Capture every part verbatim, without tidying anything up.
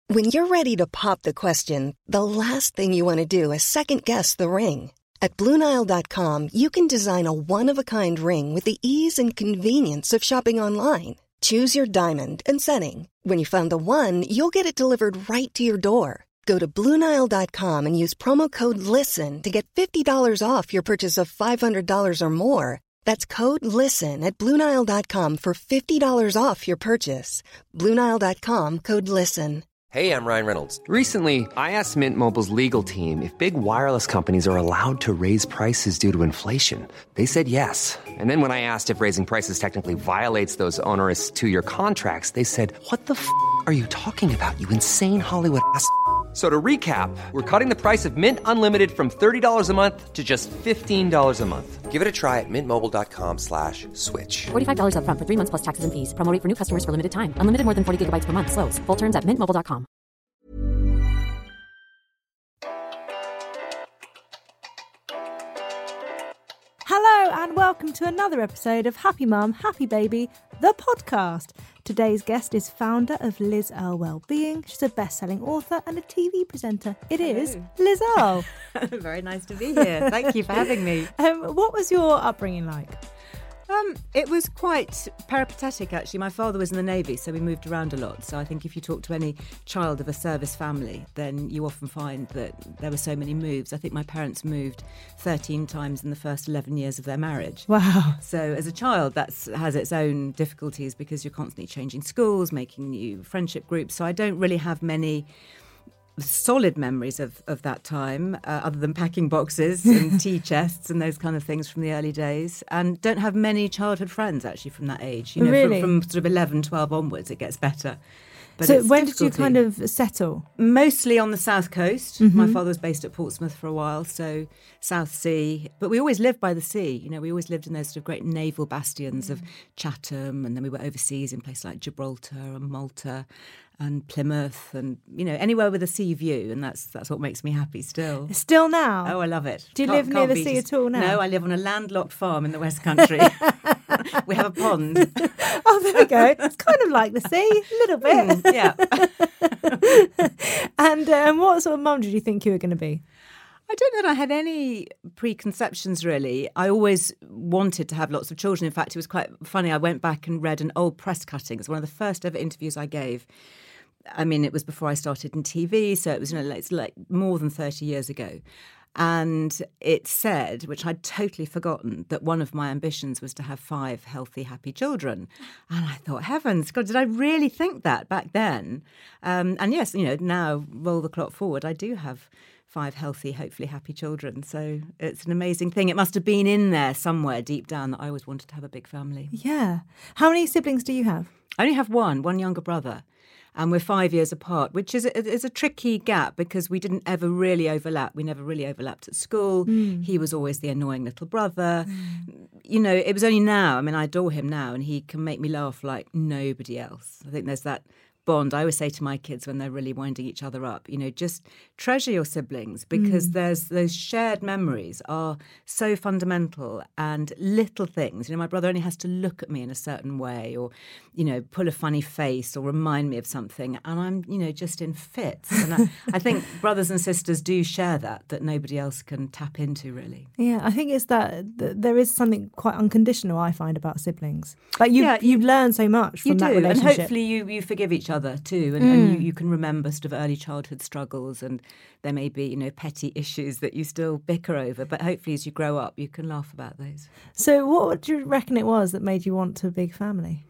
When you're ready to pop the question, the last thing you want to do is second-guess the ring. At Blue Nile dot com, you can design a one-of-a-kind ring with the ease and convenience of shopping online. Choose your diamond and setting. When you find the one, you'll get it delivered right to your door. Go to Blue Nile dot com and use promo code LISTEN to get fifty dollars off your purchase of five hundred dollars or more. That's code LISTEN at Blue Nile dot com for fifty dollars off your purchase. Blue Nile dot com, code LISTEN. Hey, I'm Ryan Reynolds. Recently, I asked Mint Mobile's legal team if big wireless companies are allowed to raise prices due to inflation. They said yes. And then when I asked if raising prices technically violates those onerous two-year contracts, they said, what the f*** are you talking about, you insane Hollywood ass f- So to recap, we're cutting the price of Mint Unlimited from thirty dollars a month to just fifteen dollars a month. Give it a try at mintmobile.com slash switch. forty-five dollars up front for three months plus taxes and fees. Promo rate for new customers for limited time. Unlimited more than forty gigabytes per month. Slows full terms at mint mobile dot com. Hello and welcome to another episode of Happy Mum, Happy Baby, the podcast. Today's guest is founder of Liz Earle Wellbeing. She's a best-selling author and a T V presenter. It Hello. is Liz Earle. Very nice to be here. Thank you for having me. Um, what was your upbringing like? Um, it was quite peripatetic, actually. My father was in the Navy, so we moved around a lot. So I think if you talk to any child of a service family, then you often find that there were so many moves. I think my parents moved thirteen times in the first eleven years of their marriage. Wow. So as a child, that has its own difficulties because you're constantly changing schools, making new friendship groups. So I don't really have many solid memories of, of that time, uh, other than packing boxes and tea chests and those kind of things from the early days, and don't have many childhood friends actually from that age. You know, really? from, from sort of eleven, twelve onwards, it gets better. But so when difficulty. did you kind of settle? Mostly on the south coast. Mm-hmm. My father was based at Portsmouth for a while, so South Sea. But we always lived by the sea. You know, we always lived in those sort of great naval bastions mm. of Chatham, and then we were overseas in places like Gibraltar and Malta and Plymouth, and you know, anywhere with a sea view, and that's that's what makes me happy still. Still now? Oh, I love it. Do you can't, live near the sea just, at all now? No, I live on a landlocked farm in the West Country. We have a pond. Oh, there we go. It's kind of like the sea, a little bit. Mm, yeah. And um, what sort of mum did you think you were going to be? I don't know that I had any preconceptions, really. I always wanted to have lots of children. In fact, it was quite funny. I went back and read an old press cutting. It's one of the first ever interviews I gave. I mean, it was before I started in T V, so it was, you know, it's like more than thirty years ago. And it said, which I'd totally forgotten, that one of my ambitions was to have five healthy, happy children. And I thought, heavens, God, did I really think that back then? Um, and yes, you know, now roll the clock forward, I do have five healthy, hopefully happy children. So it's an amazing thing. It must have been in there somewhere deep down that I always wanted to have a big family. Yeah. How many siblings do you have? I only have one, one younger brother. And we're five years apart, which is a, is a tricky gap because we didn't ever really overlap. We never really overlapped at school. Mm. He was always the annoying little brother. Mm. You know, it was only now. I mean, I adore him now, and he can make me laugh like nobody else. I think there's that bond. I always say to my kids when they're really winding each other up, you know, just treasure your siblings because mm. there's those shared memories are so fundamental, and little things. You know, my brother only has to look at me in a certain way or, you know, pull a funny face or remind me of something, and I'm, you know, just in fits. And I, I think brothers and sisters do share that, that nobody else can tap into, really. Yeah, I think it's that, that there is something quite unconditional, I find, about siblings. Like you, yeah, you learn so much from you that do, relationship. and hopefully you, you forgive each other too, and, mm. and you, you can remember sort of early childhood struggles, and there may be, you know, petty issues that you still bicker over, but hopefully as you grow up you can laugh about those. So what do you reckon it was that made you want a big family?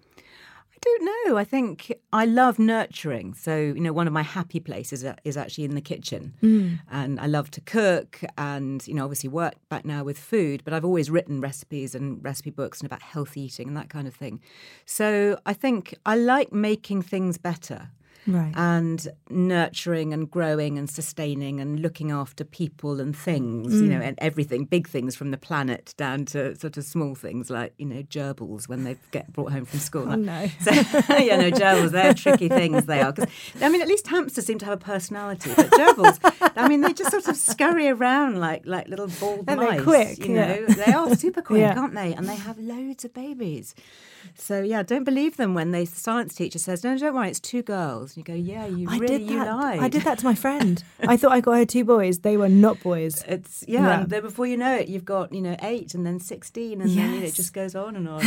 I don't know. I think I love nurturing. So, you know, one of my happy places is actually in the kitchen. Mm. And I love to cook and, you know, obviously work back now with food, but I've always written recipes and recipe books and about healthy eating and that kind of thing. So I think I like making things better. Right. And nurturing and growing and sustaining and looking after people and things, mm. you know, and everything, big things from the planet down to sort of small things like, you know, gerbils when they get brought home from school. Oh, no. So, yeah, no, gerbils, they're tricky things, they are. 'Cause, I mean, at least hamsters seem to have a personality, but gerbils, I mean, they just sort of scurry around like like little bald and mice. They're quick, you yeah. know, they are super quick, yeah. aren't they? And they have loads of babies. So, yeah, don't believe them when they, the science teacher says, no, don't worry, it's two girls. girls. And you go, yeah, you I really, did you that. lied. I did that to my friend. I thought I got her two boys. They were not boys. It's, yeah, Yeah. and then before you know it, you've got, you know, eight and then sixteen and then you know, it Yes. just goes on and on.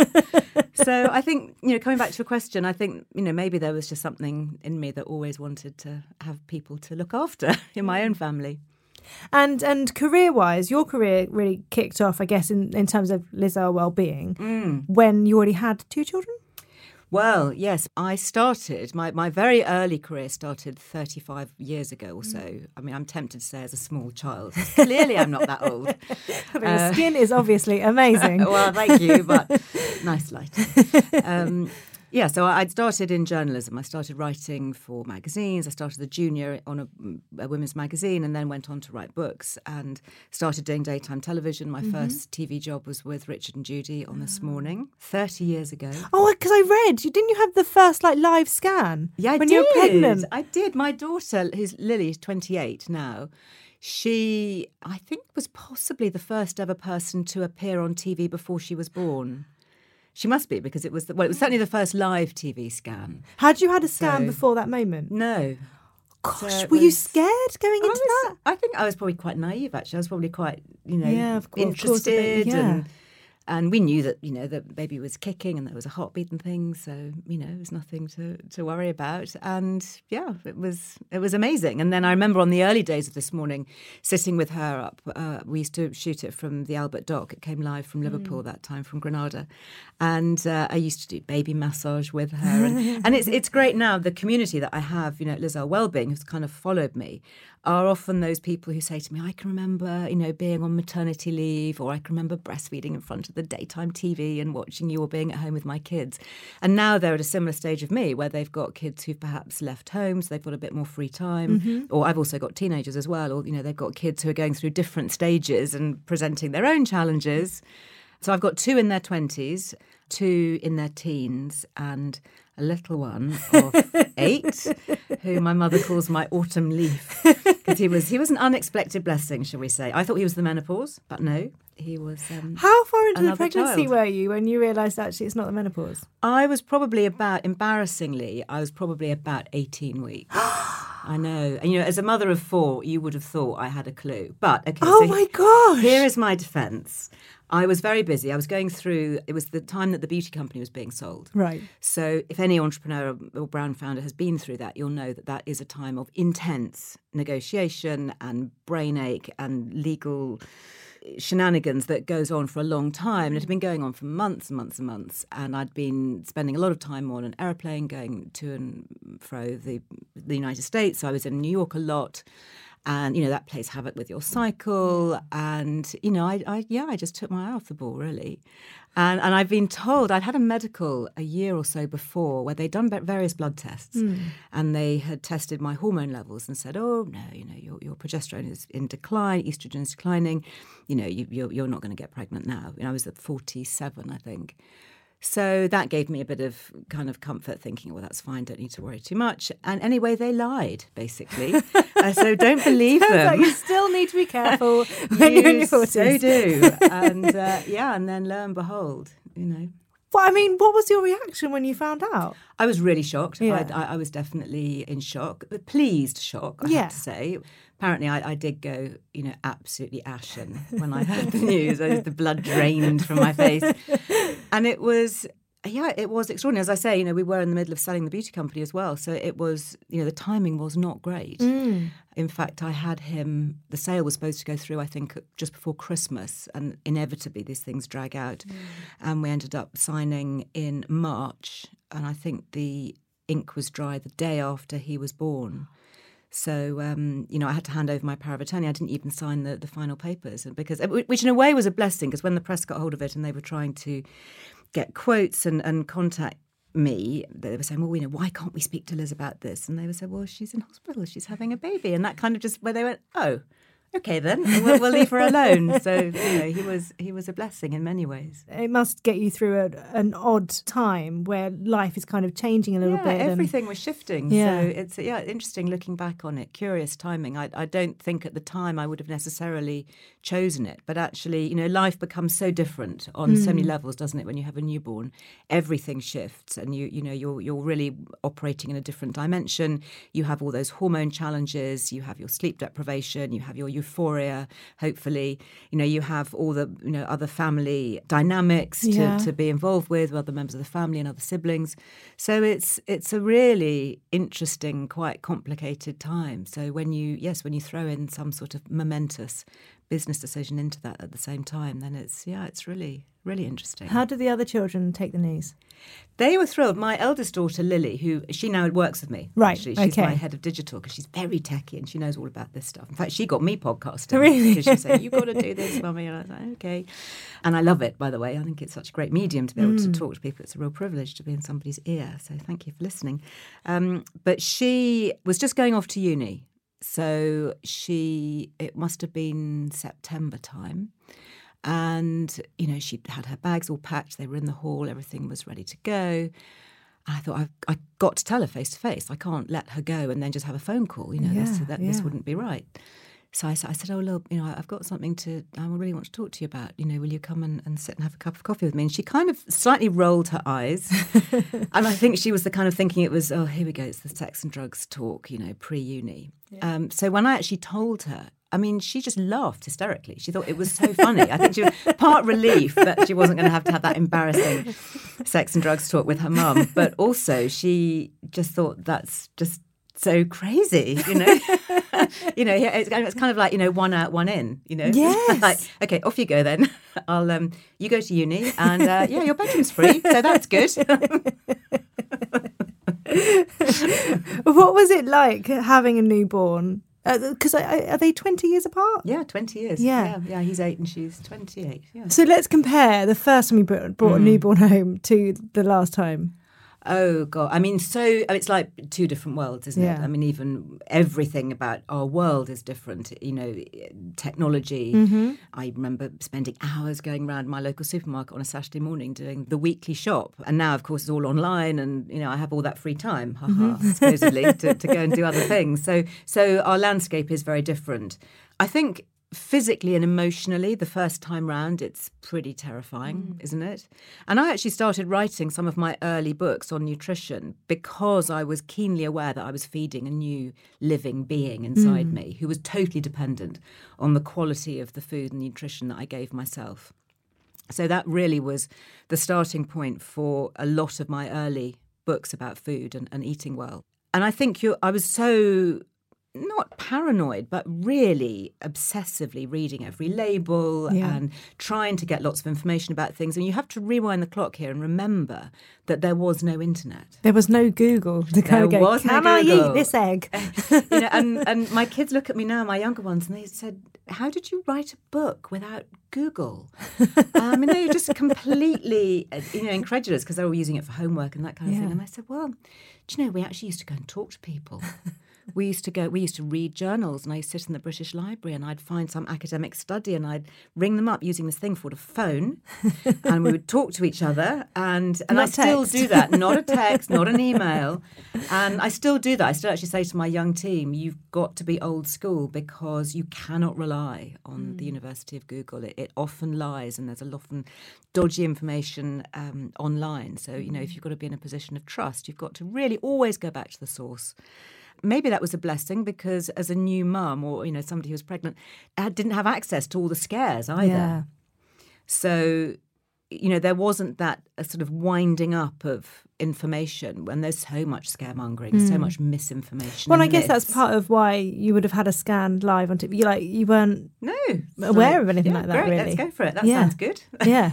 So I think, you know, coming back to your question, I think, you know, maybe there was just something in me that always wanted to have people to look after in my own family. And and career-wise, your career really kicked off, I guess, in, in terms of Liz Earle Wellbeing, Mm. when you already had two children? Well, yes, I started, my, my very early career started thirty-five years ago or so. I mean, I'm tempted to say as a small child. Clearly, I'm not that old. I mean, your skin is obviously amazing. Well, thank you, but nice lighting. Um, yeah, so I'd started in journalism. I started writing for magazines. I started the Junior on a, a women's magazine and then went on to write books and started doing daytime television. My mm-hmm. first T V job was with Richard and Judy on This Morning, thirty years ago. Oh, because I read, you didn't you have the first like live scan? Yeah, I when did. you were pregnant? I did. My daughter, who's Lily, is twenty-eight now, she, I think, was possibly the first ever person to appear on T V before she was born. She must be, because it was, the, well, it was certainly the first live T V scan. Had you had a scan So- before that moment? No. Gosh, So it were you was- scared going I into was- that? I think I was probably quite naive, actually. I was probably quite, you know, Yeah, of course- of course a interested. bit, yeah. and, and we knew that, you know, the baby was kicking and there was a heartbeat and things. So, you know, it was nothing to, to worry about. And, yeah, it was it was amazing. And then I remember on the early days of This Morning, sitting with her up. Uh, we used to shoot it from the Albert Dock. It came live from Liverpool that time, from Granada. And uh, I used to do baby massage with her. And, and it's it's great now, the community that I have, you know, at Liz Earle Wellbeing, who's kind of followed me, are often those people who say to me, I can remember, you know, being on maternity leave, or I can remember breastfeeding in front of the daytime T V and watching you, or being at home with my kids. And now they're at a similar stage of me, where they've got kids who've perhaps left home, so they've got a bit more free time. Mm-hmm. Or I've also got teenagers as well, or, you know, they've got kids who are going through different stages and presenting their own challenges. So I've got two in their twenties, two in their teens, and a little one of eight, who my mother calls my autumn leaf, because he was he was an unexpected blessing, shall we say. I thought he was the menopause, but no, he was. Um, How far into the another pregnancy child. were you when you realised actually it's not the menopause? I was probably about, embarrassingly, I was probably about eighteen weeks. I know. And, you know, as a mother of four, you would have thought I had a clue. But, okay, Oh so my gosh! here is my defence. I was very busy. I was going through, it was the time that the beauty company was being sold. Right. So if any entrepreneur or brand founder has been through that, you'll know that that is a time of intense negotiation and brain ache and legal shenanigans that goes on for a long time. And it had been going on for months and months and months. And I'd been spending a lot of time on an aeroplane going to and fro the, the United States. So I was in New York a lot. And, you know, that plays havoc with your cycle. And, you know, I, I yeah, I just took my eye off the ball, really. And and I've been told, I'd had a medical a year or so before where they'd done various blood tests. Mm. And they had tested my hormone levels and said, oh, no, you know, your, your progesterone is in decline, estrogen is declining. You know, you, you're, you're not going to get pregnant now. You know, I was at forty-seven, I think. So that gave me a bit of kind of comfort, thinking, well, that's fine, don't need to worry too much. And anyway, they lied, basically. uh, so don't believe Turns them. out you still need to be careful when you you're in your forties. So do. And uh, yeah, and then lo and behold, you know. Well, I mean, what was your reaction when you found out? I was really shocked. Yeah. I, I, I was definitely in shock, but pleased shock, I Yeah. have to say. Apparently, I, I did go, you know, absolutely ashen when I heard the news. I, the blood drained from my face. And it was, yeah, it was extraordinary. As I say, you know, we were in the middle of selling the beauty company as well. So it was, you know, the timing was not great. Mm. In fact, I had him, the sale was supposed to go through, I think, just before Christmas. And inevitably, these things drag out. Mm. And we ended up signing in March. And I think the ink was dry the day after he was born. So, um, you know, I had to hand over my power of attorney. I didn't even sign the, the final papers, because, which in a way was a blessing, because when the press got hold of it and they were trying to get quotes and, and contact me, they were saying, well, you know, why can't we speak to Liz about this? And they would say, well, she's in hospital, she's having a baby. And that kind of just, where they went, oh, okay then, we'll, we'll leave her alone. So, you know, he was he was a blessing in many ways. It must get you through a, an odd time where life is kind of changing a little yeah, bit. everything and... was shifting. Yeah. So it's yeah, interesting looking back on it. Curious timing. I, I don't think at the time I would have necessarily chosen it, but actually, you know, life becomes so different on mm. so many levels, doesn't it? When you have a newborn, everything shifts, and you you know you're you're really operating in a different dimension. You have all those hormone challenges. You have your sleep deprivation. You have your euphoria, hopefully. You know, you have all the, you know, other family dynamics to, yeah. to be involved with, with other members of the family and other siblings. So it's it's a really interesting, quite complicated time. So when you, yes, when you throw in some sort of momentous business decision into that at the same time, then it's, yeah, it's really, really interesting. How did the other children take the news? They were thrilled. My eldest daughter, Lily, who she now works with me. Right, actually. She's okay. my head of digital because she's very techie and she knows all about this stuff. In fact, she got me podcasting. Really? Because she said, you've got to do this, Mummy. And I was like, okay. And I love it, by the way. I think it's such a great medium to be able mm. to talk to people. It's a real privilege to be in somebody's ear. So thank you for listening. Um, but she was just going off to uni. So she, it must have been September time. And, you know, she had her bags all packed. They were in the hall. Everything was ready to go. And I thought, I've, I got to tell her face to face. I can't let her go and then just have a phone call. You know, yeah, this, that, yeah. this wouldn't be right. So I, I said, oh, look, you know, I've got something to, I really want to talk to you about. You know, will you come and, and sit and have a cup of coffee with me? And she kind of slightly rolled her eyes. And I think she was the kind of thinking it was, oh, here we go. It's the sex and drugs talk, you know, pre-uni. Yeah. Um, so when I actually told her, I mean, she just laughed hysterically. She thought it was so funny. I think she was part relief that she wasn't going to have to have that embarrassing sex and drugs talk with her mum. But also she just thought that's just so crazy, you know. you know, it's, it's kind of like, you know, one out, one in, you know. Yes. Like, okay, off you go then. I'll, um, you go to uni and, uh, yeah, your bedroom's free, so that's good. What was it like having a newborn? Because uh, are they twenty years apart? Yeah, twenty years. Yeah. yeah. Yeah, he's eight and she's twenty-eight. Yeah. So let's compare the first time you brought, brought mm. a newborn home to the last time. Oh, God. I mean, so it's like two different worlds, isn't yeah. it? I mean, even everything about our world is different. You know, technology. Mm-hmm. I remember spending hours going around my local supermarket on a Saturday morning doing the weekly shop. And now, of course, it's all online and, you know, I have all that free time, haha, mm-hmm. supposedly, to, to go and do other things. So, so our landscape is very different. I think physically and emotionally, the first time round, it's pretty terrifying, mm. isn't it? And I actually started writing some of my early books on nutrition because I was keenly aware that I was feeding a new living being inside mm. me who was totally dependent on the quality of the food and nutrition that I gave myself. So that really was the starting point for a lot of my early books about food and, and eating well. And I think you, I was so... not paranoid, but really obsessively reading every label yeah. and trying to get lots of information about things. And you have to rewind the clock here and remember that there was no internet. There was no Google to kind there of go, was can no I Google. eat this egg? you know, and, and my kids look at me now, my younger ones, and they said, how did you write a book without Google? I mean, they were just completely, you know, incredulous because they were using it for homework and that kind of yeah. thing. And I said, well, do you know, we actually used to go and talk to people. We used to go, we used to read journals and I used to sit in the British Library and I'd find some academic study and I'd ring them up using this thing called a phone and we would talk to each other and, and I still text. do that. Not a text, not an email. And I still do that. I still actually say to my young team, you've got to be old school because you cannot rely on mm. the University of Google. It, it often lies and there's a lot of dodgy information um, online. So, you know, if you've got to be in a position of trust, you've got to really always go back to the source. Maybe that was a blessing because as a new mum or, you know, somebody who was pregnant, I didn't have access to all the scares either. Yeah. So, you know, there wasn't that a sort of winding up of information when there's so much scaremongering, mm. so much misinformation. Well, I myths. guess that's part of why you would have had a scan live on T V. You like you weren't no aware like, of anything yeah, like that, great, really. Let's go for it. That yeah. sounds good. Yeah.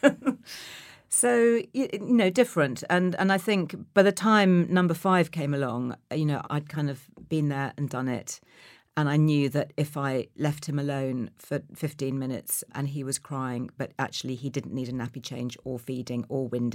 So, you know, different. And and I think by the time number five came along, you know, I'd kind of been there and done it. And I knew that if I left him alone for fifteen minutes and he was crying, but actually he didn't need a nappy change or feeding or winding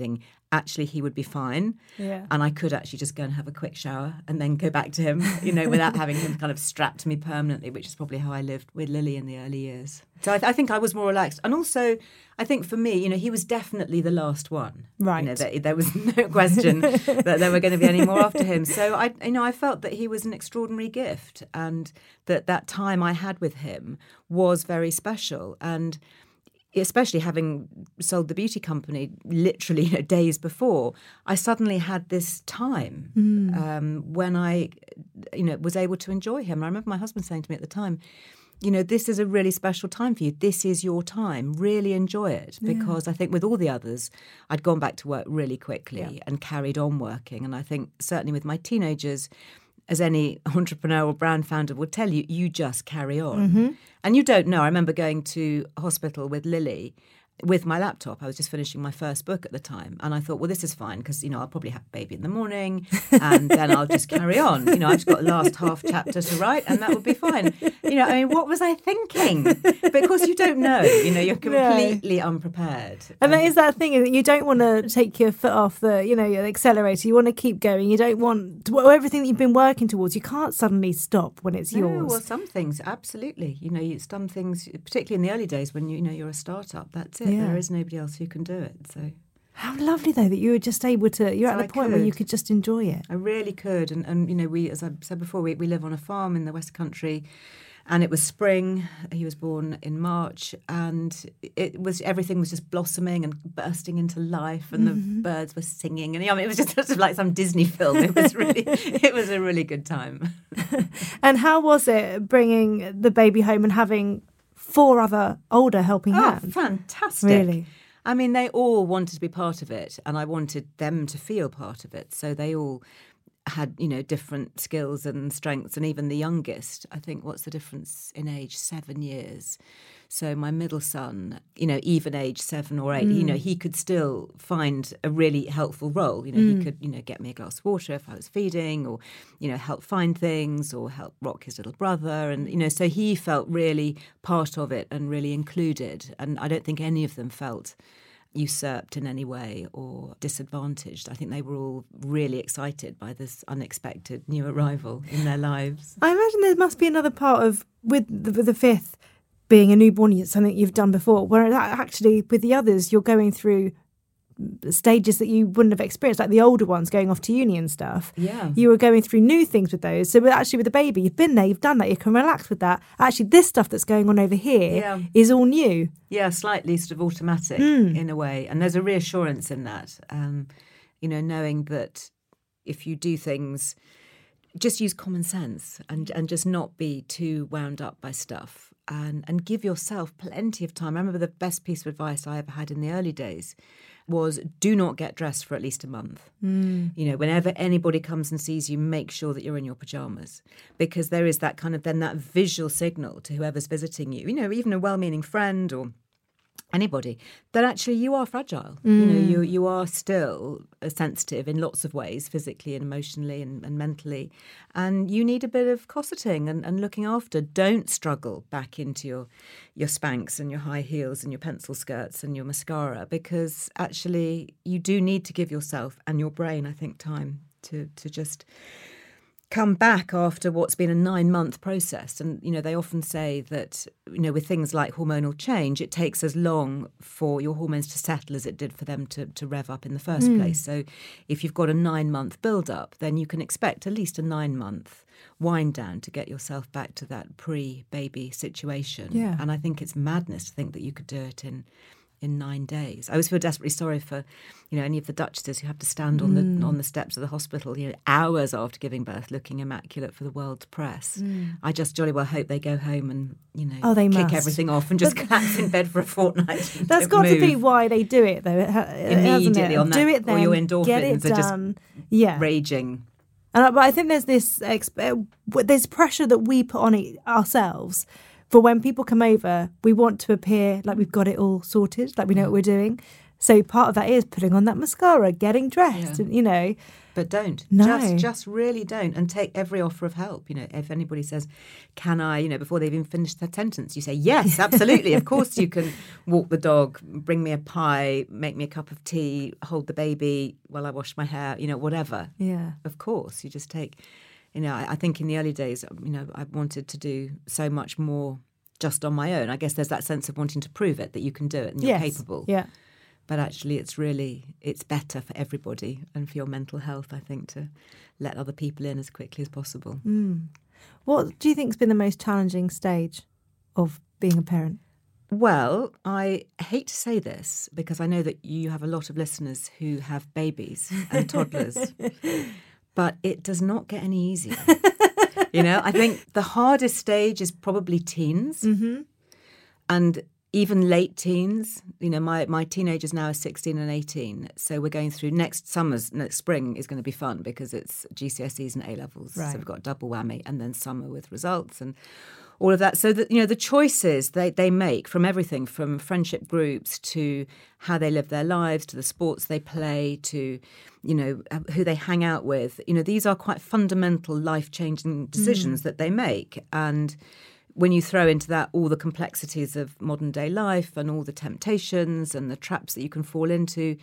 actually he would be fine. Yeah. And I could actually just go and have a quick shower and then go back to him, you know, without having him kind of strapped to me permanently, which is probably how I lived with Lily in the early years. So I, th- I think I was more relaxed. And also, I think for me, you know, he was definitely the last one. Right. You know, there, there was no question that there were going to be any more after him. So I, you know, I felt that he was an extraordinary gift, and that that time I had with him was very special. And especially having sold the beauty company literally, you know, days before, I suddenly had this time mm. um, when I, you know, was able to enjoy him. And I remember my husband saying to me at the time, you know, this is a really special time for you. This is your time. Really enjoy it. Because yeah. I think with all the others, I'd gone back to work really quickly yeah. and carried on working. And I think certainly with my teenagers, as any entrepreneurial brand founder would tell you, you just carry on. Mm-hmm. And you don't know. I remember going to hospital with Lily with my laptop. I was just finishing my first book at the time. And I thought, well, this is fine because, you know, I'll probably have a baby in the morning and then I'll just carry on. You know, I've just got the last half chapter to write and that would be fine. You know, I mean, what was I thinking? But of course you don't know. You know, you're completely no. unprepared. And that is that thing, is that you don't want to take your foot off the, you know, the accelerator. You want to keep going. You don't want, well, everything that you've been working towards, you can't suddenly stop when it's no, yours. Well, some things, absolutely. You know, some things, particularly in the early days when, you, you know, you're a startup, that's it. Yeah. There is nobody else who can do it. So how lovely though that you were just able to, you're so at the I point could. where you could just enjoy it. I really could. And, and you know, we, as I said before, we, we live on a farm in the West Country, and it was spring. He was born in March, and it was, everything was just blossoming and bursting into life, and mm-hmm. the birds were singing, and I mean, it was just sort of like some Disney film. It was really, it was a really good time. And how was it bringing the baby home and having four other older helping oh, hands? Fantastic. Really? I mean, they all wanted to be part of it, and I wanted them to feel part of it. So they all had, you know, different skills and strengths. And even the youngest, I think, what's the difference in age? Seven years. So my middle son, you know, even age seven or eight, mm. you know, he could still find a really helpful role. You know, mm. he could, you know, get me a glass of water if I was feeding, or, you know, help find things, or help rock his little brother. And, you know, so he felt really part of it and really included. And I don't think any of them felt usurped in any way or disadvantaged. I think they were all really excited by this unexpected new arrival in their lives. I imagine there must be another part of, with the, with the fifth being a newborn, it's something you've done before, where actually with the others you're going through stages that you wouldn't have experienced, like the older ones going off to uni and stuff. Yeah. You were going through new things with those. So actually with the baby, you've been there, you've done that, you can relax with that. Actually, this stuff that's going on over here yeah. is all new. Yeah, slightly sort of automatic mm. in a way. And there's a reassurance in that, um, you know, knowing that if you do things, just use common sense and, and just not be too wound up by stuff, and, and give yourself plenty of time. I remember the best piece of advice I ever had in the early days was do not get dressed for at least a month. Mm. You know, whenever anybody comes and sees you, make sure that you're in your pajamas, because there is that kind of then that visual signal to whoever's visiting you, you know, even a well-meaning friend or anybody, that actually you are fragile. Mm. You know, you you are still sensitive in lots of ways, physically and emotionally and, and mentally, and you need a bit of cosseting and, and looking after. Don't struggle back into your your Spanx and your high heels and your pencil skirts and your mascara, because actually you do need to give yourself and your brain, I think, time to to just come back after what's been a nine-month process. And, you know, they often say that, you know, with things like hormonal change, it takes as long for your hormones to settle as it did for them to, to rev up in the first mm. place. So if you've got a nine-month build-up, then you can expect at least a nine-month wind down to get yourself back to that pre-baby situation. Yeah. And I think it's madness to think that you could do it in in nine days. I always feel desperately sorry for, you know, any of the duchesses who have to stand on mm. the on the steps of the hospital, you know, hours after giving birth, looking immaculate for the world's press. Mm. I just jolly well hope they go home and, you know, oh, they kick must. everything off and just collapse in bed for a fortnight. That's got move. to be why they do it, though. Immediately it? on that, do it then, or your endorphins get it are done. just yeah. raging. And, but I think there's this uh, there's pressure that we put on it ourselves. For when people come over, we want to appear like we've got it all sorted, like we know what we're doing. So part of that is putting on that mascara, getting dressed, Yeah. and, you know. But don't. No. Just just really don't. And take every offer of help. You know, if anybody says, can I, you know, before they've even finished their sentence, you say, yes, absolutely. Of course you can walk the dog, bring me a pie, make me a cup of tea, hold the baby while I wash my hair, you know, whatever. Yeah. Of course. You just take, you know, I, I think in the early days, you know, I wanted to do so much more just on my own. I guess there's that sense of wanting to prove it, that you can do it and you're Yes. capable. Yeah. But actually, it's really, it's better for everybody and for your mental health, I think, to let other people in as quickly as possible. Mm. What do you think has been the most challenging stage of being a parent? Well, I hate to say this because I know that you have a lot of listeners who have babies and toddlers, but it does not get any easier. You know, I think the hardest stage is probably teens. Mm-hmm. And even late teens, you know, my, my teenagers now are sixteen and eighteen. So we're going through next summer's, next spring is going to be fun because it's G C S Es and A-levels. Right. So we've got a double whammy and then summer with results and all of that. So that, you know, the choices they, they make from everything from friendship groups to how they live their lives to the sports they play to, you know, who they hang out with. You know, these are quite fundamental life-changing decisions mm. that they make. And when you throw into that all the complexities of modern day life and all the temptations and the traps that you can fall into,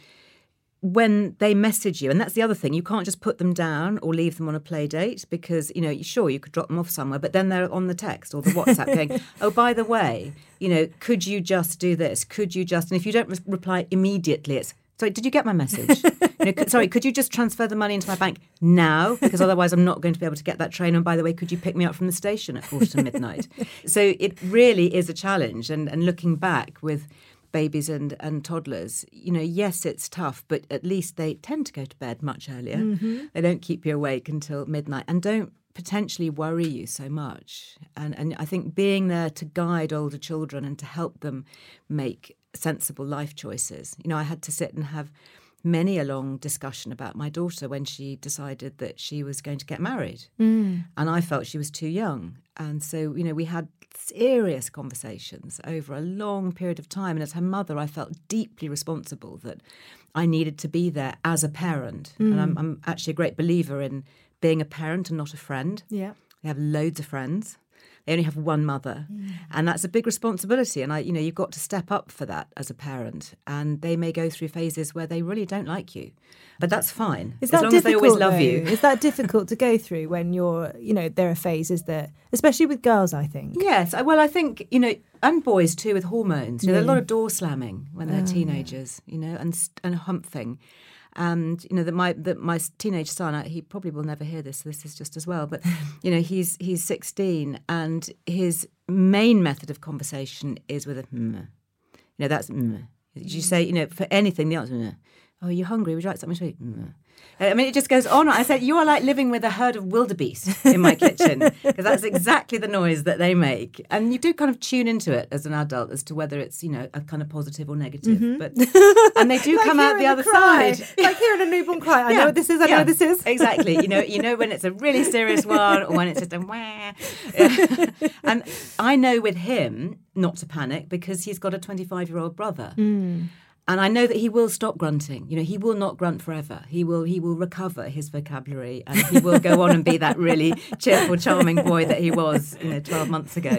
when they message you, and that's the other thing, you can't just put them down or leave them on a play date because, you know, sure, you could drop them off somewhere, but then they're on the text or the WhatsApp going, oh, by the way, you know, could you just do this? Could you just, and if you don't re- reply immediately, it's, sorry, did you get my message? you know, could, sorry, could you just transfer the money into my bank now? Because otherwise I'm not going to be able to get that train. And by the way, could you pick me up from the station at quarter to midnight? So it really is a challenge. And, and looking back with babies and, and toddlers, you know, yes, it's tough, but at least they tend to go to bed much earlier. Mm-hmm. They don't keep you awake until midnight and don't potentially worry you so much. And, and I think being there to guide older children and to help them make sensible life choices. You know, I had to sit and have many a long discussion about my daughter when she decided that she was going to get married. Mm. And I felt she was too young. And so, you know, we had serious conversations over a long period of time. And as her mother, I felt deeply responsible that I needed to be there as a parent. Mm. And I'm, I'm actually a great believer in being a parent and not a friend. Yeah. I have loads of friends. They only have one mother. Mm. And that's a big responsibility. And, I, you know, you've got to step up for that as a parent. And they may go through phases where they really don't like you. But that's fine. Is as that long as they always love though? you. Is that difficult to go through when you're, you know, there are phases that, especially with girls, I think. Yes. Well, I think, you know, and boys too with hormones. You know, yeah. There's a lot of door slamming when they're oh, teenagers, yeah. you know, and, and humping. And, you know, that my that my teenage son, he probably will never hear this, so this is just as well. But, you know, he's he's sixteen and his main method of conversation is with a mm. You know, that's mm. You say, you know, for anything, the answer, mm. Oh, are you hungry? Would you like something to eat? Mm. I mean, it just goes on. I said, you are like living with a herd of wildebeest in my kitchen, because that's exactly the noise that they make. And you do kind of tune into it as an adult as to whether it's, you know, a kind of positive or negative. Mm-hmm. But and they do like come out the other cry. side. Like hearing a newborn cry. I yeah. know what this is. I yeah. know what this is. Exactly. You know, you know when it's a really serious one or when it's just a wah. Yeah. And I know with him not to panic because he's got a twenty-five-year-old brother. Mm. And I know that he will stop grunting. You know, he will not grunt forever. He will he will recover his vocabulary and he will go on and be that really cheerful, charming boy that he was, you know, twelve months ago.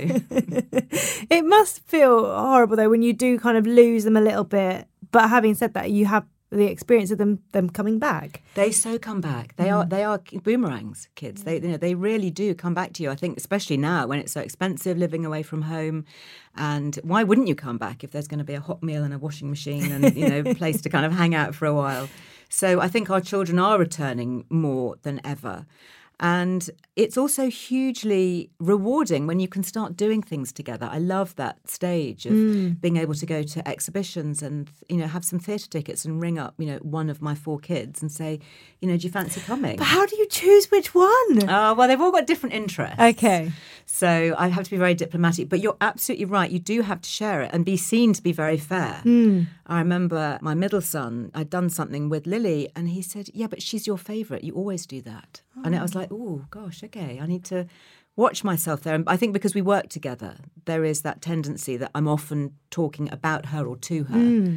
It must feel horrible, though, when you do kind of lose them a little bit. But having said that, you have the experience of them them coming back. They so come back. They mm. are they are boomerangs, kids. They you know they really do come back to you. I think especially now when it's so expensive living away from home. And why wouldn't you come back if there's going to be a hot meal and a washing machine and, you know, a place to kind of hang out for a while? So I think our children are returning more than ever. And it's also hugely rewarding when you can start doing things together. I love that stage of mm. being able to go to exhibitions and, you know, have some theatre tickets and ring up, you know, one of my four kids and say, you know, do you fancy coming? But how do you choose which one? Oh, uh, well, they've all got different interests. Okay. So I have to be very diplomatic. But you're absolutely right. You do have to share it and be seen to be very fair. Mm. I remember my middle son, I'd done something with Lily and he said, yeah, but she's your favourite. You always do that. Oh. And I was like, oh, gosh, okay, I need to watch myself there. And I think because we work together, there is that tendency that I'm often talking about her or to her. Mm.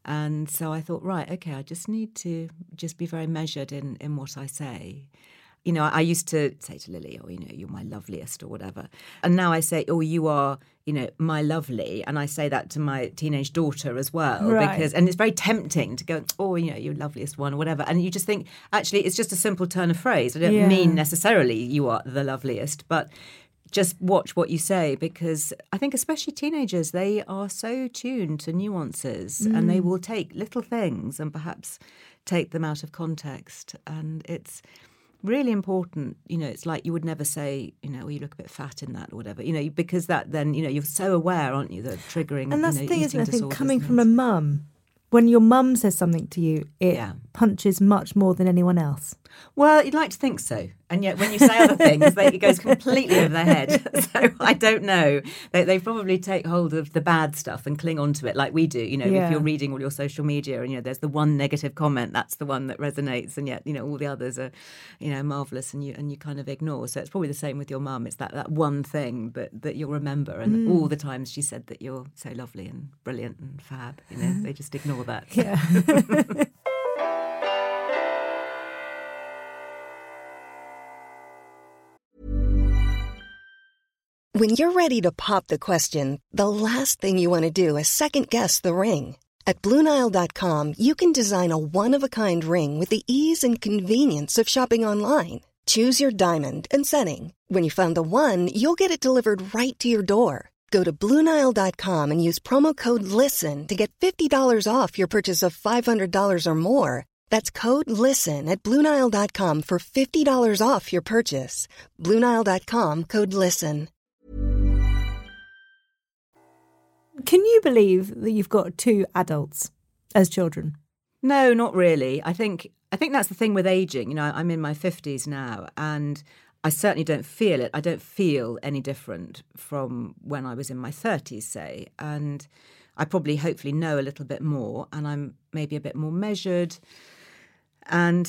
And so I thought, right, okay, I just need to just be very measured in, in what I say. You know, I used to say to Lily, oh, you know, you're my loveliest or whatever. And now I say, oh, you are, you know, my lovely. And I say that to my teenage daughter as well. Right. because And it's very tempting to go, oh, you know, you're loveliest one or whatever. And you just think, actually, it's just a simple turn of phrase. I don't Yeah. mean necessarily you are the loveliest, but just watch what you say, because I think especially teenagers, they are so tuned to nuances mm. and they will take little things and perhaps take them out of context. And it's really important, you know, it's like you would never say, you know, well, you look a bit fat in that or whatever, you know, because that then, you know, you're so aware, aren't you, that triggering, and that's you know, the thing, isn't it? I think coming things. from a mum, when your mum says something to you, it Yeah. punches much more than anyone else. Well, you'd like to think so. And yet when you say other things, they, it goes completely over their head. So I don't know. They, they probably take hold of the bad stuff and cling on to it like we do. You know, Yeah. if you're reading all your social media and, you know, there's the one negative comment, that's the one that resonates. And yet, you know, all the others are, you know, marvellous and you and you kind of ignore. So it's probably the same with your mum. It's that, that one thing that, that you'll remember. And mm. all the times she said that you're so lovely and brilliant and fab, you know, they just ignore that. Yeah. When you're ready to pop the question, the last thing you want to do is second-guess the ring. At Blue Nile dot com, you can design a one-of-a-kind ring with the ease and convenience of shopping online. Choose your diamond and setting. When you find the one, you'll get it delivered right to your door. Go to Blue Nile dot com and use promo code LISTEN to get fifty dollars off your purchase of five hundred dollars or more. That's code LISTEN at Blue Nile dot com for fifty dollars off your purchase. Blue Nile dot com, code LISTEN. Can you believe that you've got two adults as children? No, not really. I think I think that's the thing with ageing. You know, I'm in my fifties now and I certainly don't feel it. I don't feel any different from when I was in my thirties, say. And I probably hopefully know a little bit more and I'm maybe a bit more measured and,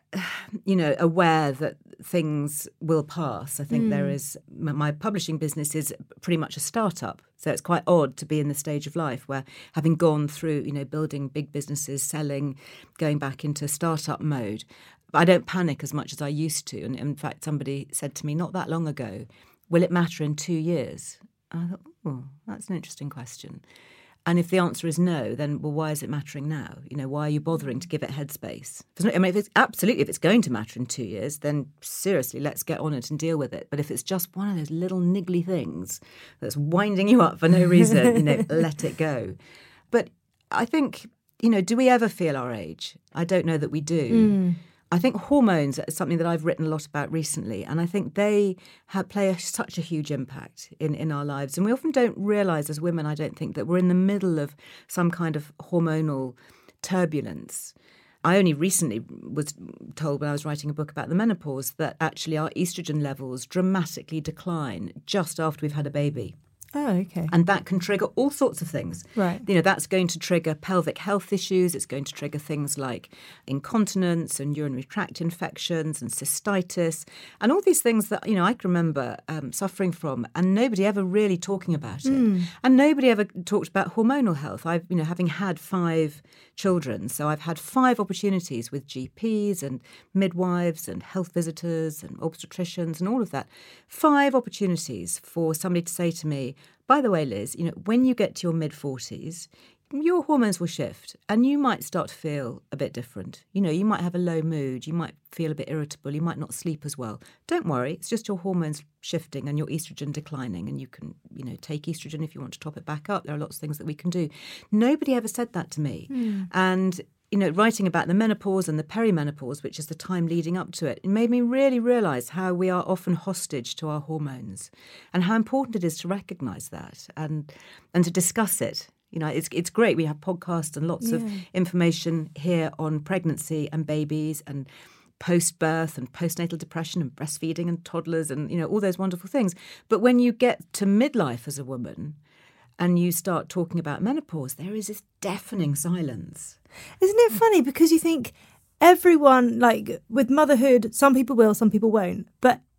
you know, aware that things will pass. I think mm. there is, my publishing business is pretty much a startup. So it's quite odd to be in the stage of life where having gone through, you know, building big businesses, selling, going back into startup mode, I don't panic as much as I used to. And in fact, somebody said to me not that long ago, will it matter in two years? And I thought, oh, that's an interesting question. And if the answer is no, then, well, why is it mattering now? You know, why are you bothering to give it headspace? I mean, if it's absolutely, if it's going to matter in two years, then seriously, let's get on it and deal with it. But if it's just one of those little niggly things that's winding you up for no reason, you know, let it go. But I think, you know, do we ever feel our age? I don't know that we do. Mm. I think hormones are something that I've written a lot about recently, and I think they have, play a, such a huge impact in, in our lives. And we often don't realise as women, I don't think, that we're in the middle of some kind of hormonal turbulence. I only recently was told when I was writing a book about the menopause that actually our estrogen levels dramatically decline just after we've had a baby. Oh, okay. And that can trigger all sorts of things. Right. You know, that's going to trigger pelvic health issues. It's going to trigger things like incontinence and urinary tract infections and cystitis and all these things that, you know, I can remember um, suffering from and nobody ever really talking about it. Mm. And nobody ever talked about hormonal health. I've, you know, having had five children, so I've had five opportunities with G Ps and midwives and health visitors and obstetricians and all of that. Five opportunities for somebody to say to me, by the way, Liz, you know, when you get to your mid-forties, your hormones will shift and you might start to feel a bit different. You know, you might have a low mood, you might feel a bit irritable, you might not sleep as well. Don't worry, it's just your hormones shifting and your estrogen declining, and you can, you know, take estrogen if you want to top it back up. There are lots of things that we can do. Nobody ever said that to me. Mm. And you know, writing about the menopause and the perimenopause, which is the time leading up to it, it made me really realise how we are often hostage to our hormones and how important it is to recognise that and and to discuss it. You know, it's it's great. We have podcasts and lots yeah. of information here on pregnancy and babies and post-birth and postnatal depression and breastfeeding and toddlers and, you know, all those wonderful things. But when you get to midlife as a woman and you start talking about menopause, there is this deafening silence. Isn't it funny? Because you think everyone, like with motherhood, some people will, some people won't. But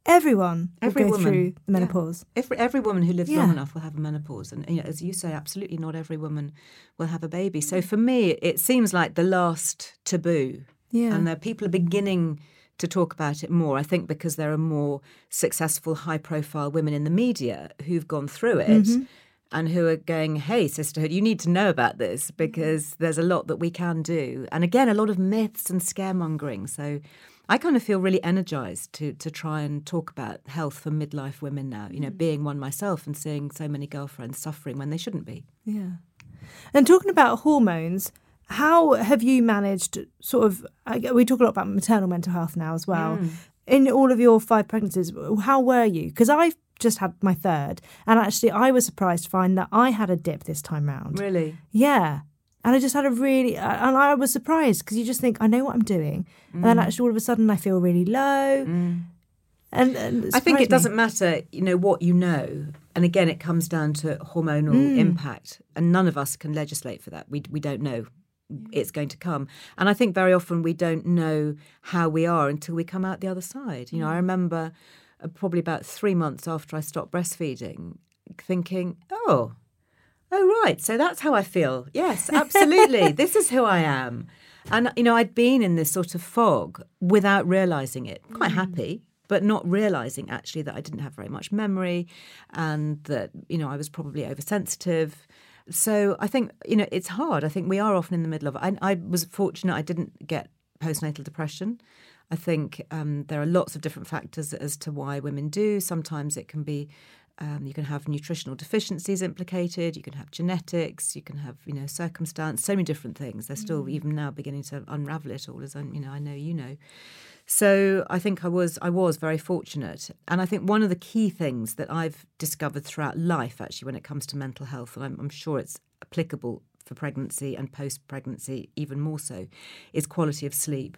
everyone will Every go woman. through the menopause. Yeah. Every, every woman who lives Yeah. long enough will have a menopause. And, you know, as you say, absolutely not every woman will have a baby. So for me, it seems like the last taboo. Yeah. And that people are beginning to talk about it more, I think because there are more successful, high-profile women in the media who've gone through it Mm-hmm. and who are going, hey, sisterhood, you need to know about this because there's a lot that we can do. And again, a lot of myths and scaremongering. So I kind of feel really energised to to try and talk about health for midlife women now, you know, being one myself and seeing so many girlfriends suffering when they shouldn't be. Yeah. And talking about hormones, how have you managed sort of, I- we talk a lot about maternal mental health now as well. Mm. In all of your five pregnancies, how were you? Because I've just had my third, and actually I was surprised to find that I had a dip this time round. Really? Yeah. And I just had a really, and I was surprised because you just think, I know what I'm doing. And then actually all of a sudden I feel really low. Mm. And, and it I think surprised it doesn't me. matter, you know, what you know. And again, it comes down to hormonal Mm. impact. And none of us can legislate for that. We we don't know it's going to come. And I think very often we don't know how we are until we come out the other side. You know, I remember uh, probably about three months after I stopped breastfeeding thinking, oh, oh, right, so that's how I feel. Yes, absolutely. This is who I am. And, you know, I'd been in this sort of fog without realising it, quite happy, but not realising actually that I didn't have very much memory and that, you know, I was probably oversensitive. So I think, you know, it's hard. I think we are often in the middle of it. I, I was fortunate I didn't get postnatal depression. I think um, there are lots of different factors as to why women do. Sometimes it can be Um, you can have nutritional deficiencies implicated. You can have genetics. You can have, you know, circumstance. So many different things. They're still mm. even now beginning to unravel it all, as I, you know, I know you know. So I think I was I was very fortunate, and I think one of the key things that I've discovered throughout life, actually, when it comes to mental health, and I'm, I'm sure it's applicable for pregnancy and post-pregnancy even more so, is quality of sleep.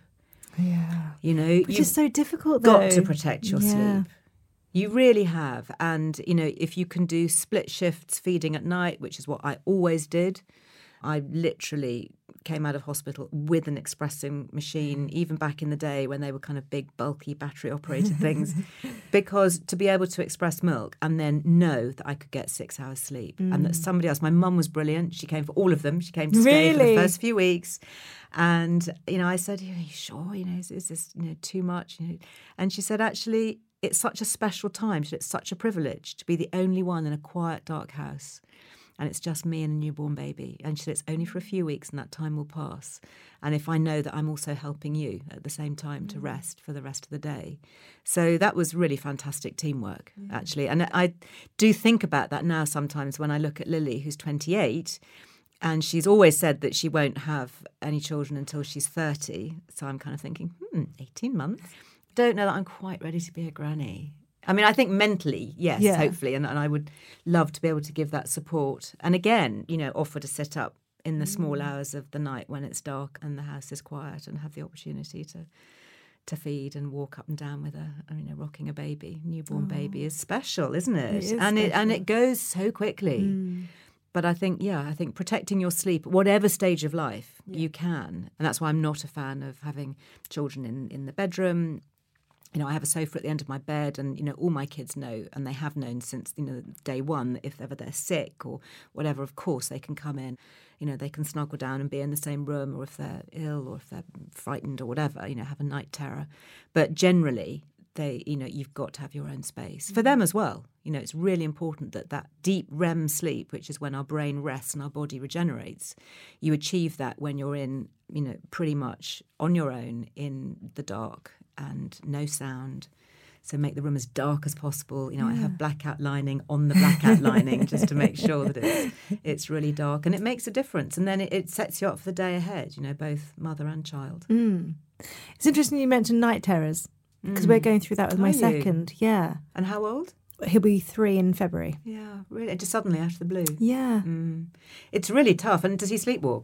Yeah, you know, which you've is so difficult. Though. Got to protect your yeah. sleep. You really have. And, you know, if you can do split shifts feeding at night, which is what I always did, I literally came out of hospital with an espresso machine, even back in the day when they were kind of big, bulky, battery-operated things, because to be able to express milk and then know that I could get six hours sleep mm. and that somebody else, my mum was brilliant. She came for all of them. She came to stay really? for the first few weeks. And, you know, I said, are you sure? You know, is, is this, you know, too much? You know? And she said, actually, it's such a special time. It's such a privilege to be the only one in a quiet, dark house. And it's just me and a newborn baby. And she said, it's only for a few weeks and that time will pass. And if I know that I'm also helping you at the same time to rest for the rest of the day. So that was really fantastic teamwork, yeah. actually. And I do think about that now sometimes when I look at Lily, who's twenty-eight, and she's always said that she won't have any children until she's thirty. So I'm kind of thinking, hmm, eighteen months. Don't know that I'm quite ready to be a granny. I mean, I think mentally, yes, yeah. hopefully, and, and I would love to be able to give that support. And again, you know, offer to sit up in the small mm. hours of the night when it's dark and the house is quiet and have the opportunity to to feed and walk up and down with a, I mean, a rocking a baby, newborn oh. baby is special, isn't it? It is and special. it and it goes so quickly. Mm. But I think, yeah, I think protecting your sleep, whatever stage of life yeah. you can, and that's why I'm not a fan of having children in, in the bedroom. You know, I have a sofa at the end of my bed and, you know, all my kids know, and they have known since, you know, day one, that if ever they're sick or whatever, of course, they can come in. You know, they can snuggle down and be in the same room, or if they're ill or if they're frightened or whatever, you know, have a night terror. But generally, they, you know, you've got to have your own space. For them as well. You know, it's really important that that deep R E M sleep, which is when our brain rests and our body regenerates, you achieve that when you're in, you know, pretty much on your own in the dark and no sound. So make the room as dark as possible. You know, yeah. I have blackout lining on the blackout lining just to make sure that it's it's really dark. And it makes a difference. And then it, it sets you up for the day ahead, you know, both mother and child. Mm. It's interesting you mentioned night terrors because mm. we're going through that with Are my you? second. Yeah. And how old? He'll be three in February. Yeah, really. Just suddenly out of the blue. Yeah. Mm. It's really tough. And does he sleepwalk?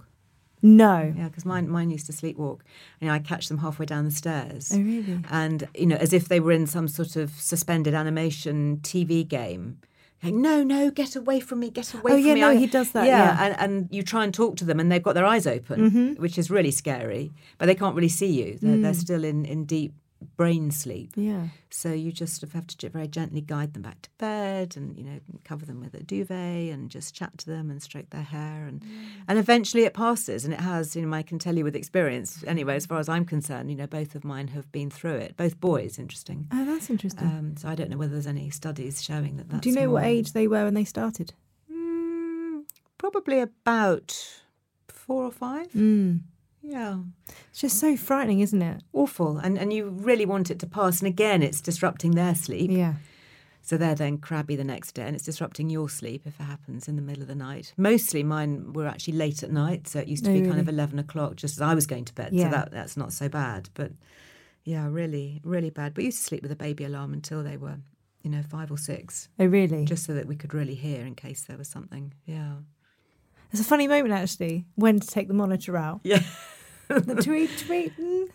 No. Yeah, because mine mine used to sleepwalk. You know, I catch them halfway down the stairs. Oh, really? And, you know, as if they were in some sort of suspended animation T V game. Going, no, no, get away from me, get away oh, from yeah, me. no, I, he does that, yeah. yeah. And, and you try and talk to them and they've got their eyes open, mm-hmm. which is really scary. But they can't really see you. They're, mm. they're still in, in deep brain sleep. Yeah. So you just have to very gently guide them back to bed and, you know, cover them with a duvet and just chat to them and stroke their hair. And, mm. and eventually it passes. And it has, you know, I can tell you with experience, anyway, as far as I'm concerned, you know, both of mine have been through it. Both boys, interesting. Oh, that's interesting. Um, so I don't know whether there's any studies showing that that's Do you know more... what age they were when they started? Mm, probably about four or five. Mm. Yeah. It's just so frightening, isn't it? Awful. And and you really want it to pass. And again, it's disrupting their sleep. Yeah. So they're then crabby the next day and it's disrupting your sleep if it happens in the middle of the night. Mostly mine were actually late at night. So it used to Oh, be really? kind of eleven o'clock just as I was going to bed. Yeah. So that that's not so bad. But yeah, really, really bad. But we used to sleep with a baby alarm until they were, you know, five or six. Oh, really? Just so that we could really hear in case there was something. Yeah. It's a funny moment, actually, when to take the monitor out. Yeah. The tweet, tweet.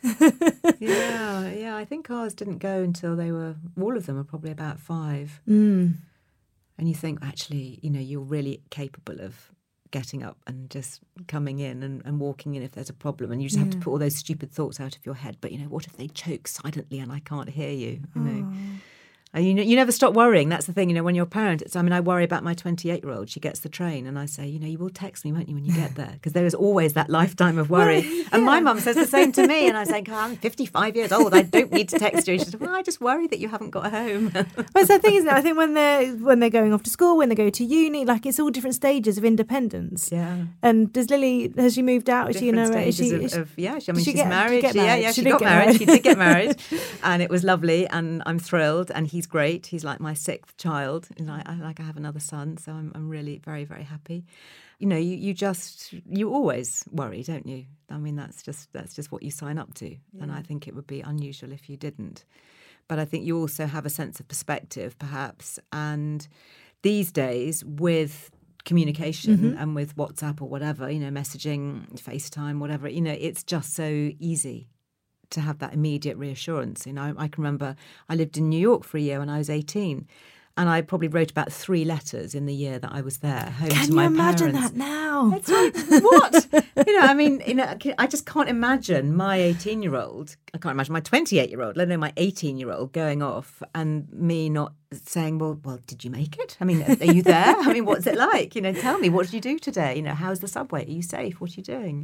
yeah, yeah. I think ours didn't go until they were, all of them were probably about five. Mm. And you think, actually, you know, you're really capable of getting up and just coming in and, and walking in if there's a problem. And you just Yeah. have to put all those stupid thoughts out of your head. But, you know, what if they choke silently and I can't hear you? You know. Oh. And you know, you never stop worrying. That's the thing, you know, when you're a parent. It's, I mean, I worry about my twenty-eight-year-old. She gets the train and I say, you know, you will text me, won't you, when you get there? Because there is always that lifetime of worry. Well, yeah. And my mum says the same to me. And I say, oh, I'm fifty-five years old. I don't need to text you. She says, well, I just worry that you haven't got home. Well, it's the thing, isn't it? I think when they're, when they're going off to school, when they go to uni, like it's all different stages of independence. Yeah. And does Lily, has she moved out? Is she, you know, Different is she, stages is she, of, of yeah, she, I did mean, she she's get- married. did she get Yeah, married? yeah, She she, did got get married. married. She did get married. And it was lovely. And I'm thrilled. And he's great. He's like my sixth child. And I, I like I have another son. So I'm, I'm really very, very happy. You know, you, you just, you always worry, don't you? I mean, that's just, that's just what you sign up to. Yeah. And I think it would be unusual if you didn't. But I think you also have a sense of perspective, perhaps. And these days, with communication mm-hmm. and with WhatsApp or whatever, you know, messaging, FaceTime, whatever, you know, it's just so easy to have that immediate reassurance. You know, I can remember I lived in New York for a year when I was eighteen. And I probably wrote about three letters in the year that I was there, home Can to my you imagine parents. that now? It's like, what? You know, I mean, you know, I just can't imagine my eighteen-year-old, I can't imagine my twenty-eight-year-old, let alone my eighteen-year-old going off and me not saying, well, well, did you make it? I mean, are you there? I mean, what's it like? You know, tell me, what did you do today? You know, how's the subway? Are you safe? What are you doing?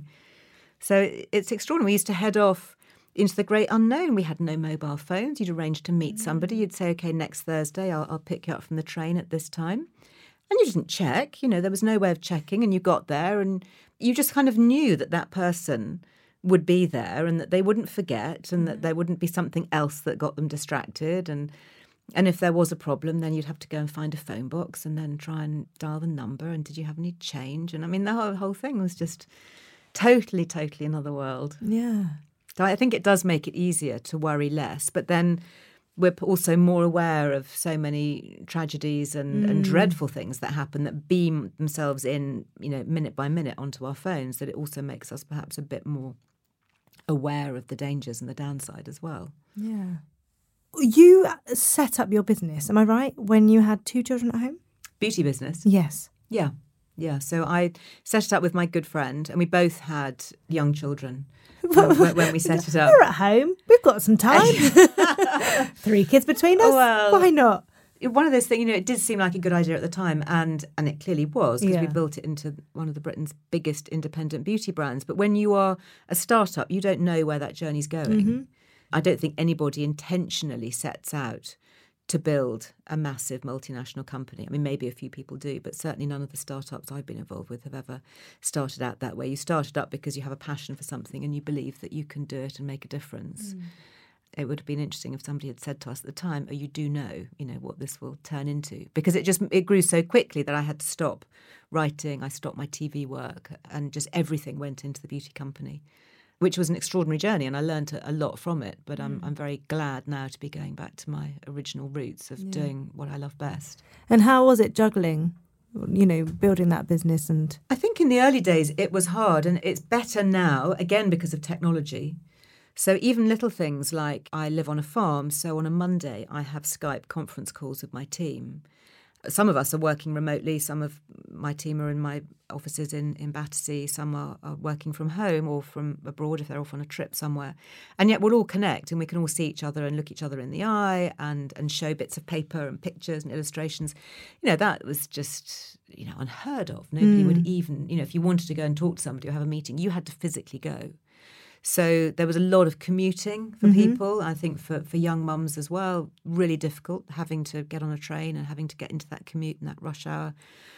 So it's extraordinary. We used to head off into the great unknown. We had no mobile phones. You'd arrange to meet somebody. You'd say, OK, next Thursday, I'll, I'll pick you up from the train at this time. And you didn't check. You know, there was no way of checking. And you got there and you just kind of knew that that person would be there and that they wouldn't forget and that there wouldn't be something else that got them distracted. And and if there was a problem, then you'd have to go and find a phone box and then try and dial the number. And did you have any change? And I mean, the whole, whole thing was just totally, totally another world. Yeah. So I think it does make it easier to worry less. But then we're also more aware of so many tragedies and, mm. and dreadful things that happen that beam themselves in, you know, minute by minute onto our phones, that it also makes us perhaps a bit more aware of the dangers and the downside as well. Yeah. You set up your business, am I right, when you had two children at home? Beauty business? Yes. Yeah. Yeah. So I set it up with my good friend and we both had young children. when, when we set it up. We're at home. We've got some time. Three kids between us. Well, why not? One of those things, you know, it did seem like a good idea at the time, and and it clearly was, because yeah. we built it into one of the Britain's biggest independent beauty brands. But when you are a startup, you don't know where that journey's going. Mm-hmm. I don't think anybody intentionally sets out to build a massive multinational company. I mean, maybe a few people do, but certainly none of the startups I've been involved with have ever started out that way. You started up because you have a passion for something and you believe that you can do it and make a difference. Mm. It would have been interesting if somebody had said to us at the time, oh, you do know, you know, what this will turn into. Because it just, it grew so quickly that I had to stop writing, I stopped my T V work, and just everything went into the beauty company, which was an extraordinary journey, and I learned a lot from it. But I'm, I'm very glad now to be going back to my original roots of yeah. doing what I love best. And how was it juggling, you know, building that business? And I think in the early days it was hard, and it's better now, again, because of technology. So even little things like I live on a farm, so on a Monday I have Skype conference calls with my team. Some of us are working remotely. Some of my team are in my offices in, in Battersea. Some are, are working from home or from abroad if they're off on a trip somewhere. And yet we'll all connect and we can all see each other and look each other in the eye and, and show bits of paper and pictures and illustrations. You know, that was just, you know, unheard of. Nobody mm. would even, you know, if you wanted to go and talk to somebody or have a meeting, you had to physically go. So there was a lot of commuting for mm-hmm. people, I think for, for young mums as well, really difficult, having to get on a train and having to get into that commute and that rush hour.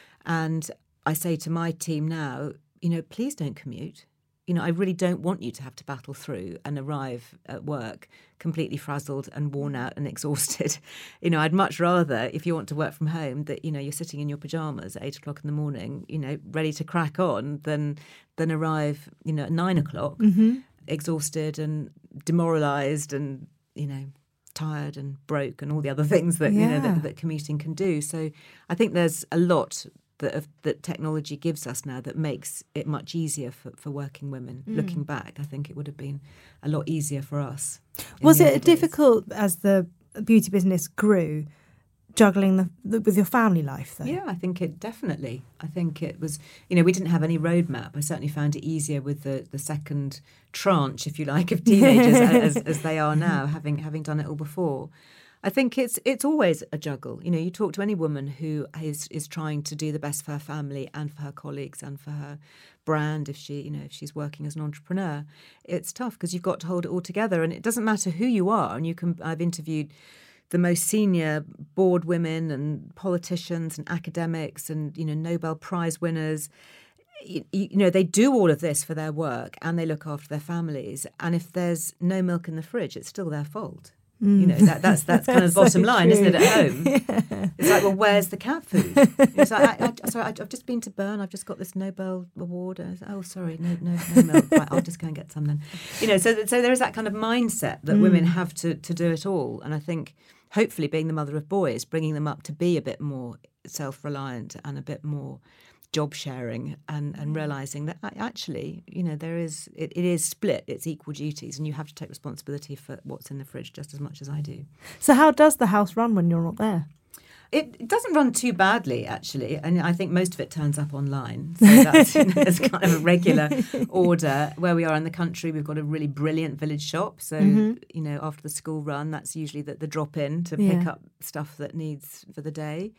And I say to my team now, you know, please don't commute. You know, I really don't want you to have to battle through and arrive at work completely frazzled and worn out and exhausted. You know, I'd much rather, if you want to work from home, that, you know, you're sitting in your pajamas at eight o'clock in the morning, you know, ready to crack on than, than arrive, you know, at nine o'clock. Mm-hmm. exhausted and demoralised and, you know, tired and broke and all the other things that, yeah. you know, that, that commuting can do. So I think there's a lot that of, that technology gives us now that makes it much easier for, for working women. Mm. Looking back, I think it would have been a lot easier for us. Was it difficult as the beauty business grew, juggling the, the, with your family life, though? Yeah, I think it definitely. I think it was, you know, we didn't have any roadmap. I certainly found it easier with the, the second tranche, if you like, of teenagers as, as they are now, having having done it all before. I think it's it's always a juggle. You know, you talk to any woman who is is trying to do the best for her family and for her colleagues and for her brand. If she, you know, if she's working as an entrepreneur, it's tough because you've got to hold it all together. And it doesn't matter who you are. And you can. I've interviewed the most senior board women and politicians and academics and, you know, Nobel Prize winners. You, you know, they do all of this for their work and they look after their families. And if there's no milk in the fridge, it's still their fault. Mm. You know, that, that's that's kind of the bottom so line, true. Isn't it, at home? Yeah. It's like, well, where's the cat food? It's like, I, I, sorry, I've just been to Bern. I've just got this Nobel award. I was, oh, sorry, no, no, no milk. Right, I'll just go and get some then. You know, so so there is that kind of mindset that mm. women have to to do it all. And I think, hopefully, being the mother of boys, bringing them up to be a bit more self-reliant and a bit more job sharing and, and realising that actually, you know, there is, it, it is split, it's equal duties and you have to take responsibility for what's in the fridge just as much as I do. So how does the house run when you're not there? It, it doesn't run too badly, actually, and I think most of it turns up online. So that's, you know, there's kind of a regular order. Where we are in the country, we've got a really brilliant village shop. So, mm-hmm. you know, after the school run, that's usually the, the drop-in to pick yeah. up stuff that needs for the day.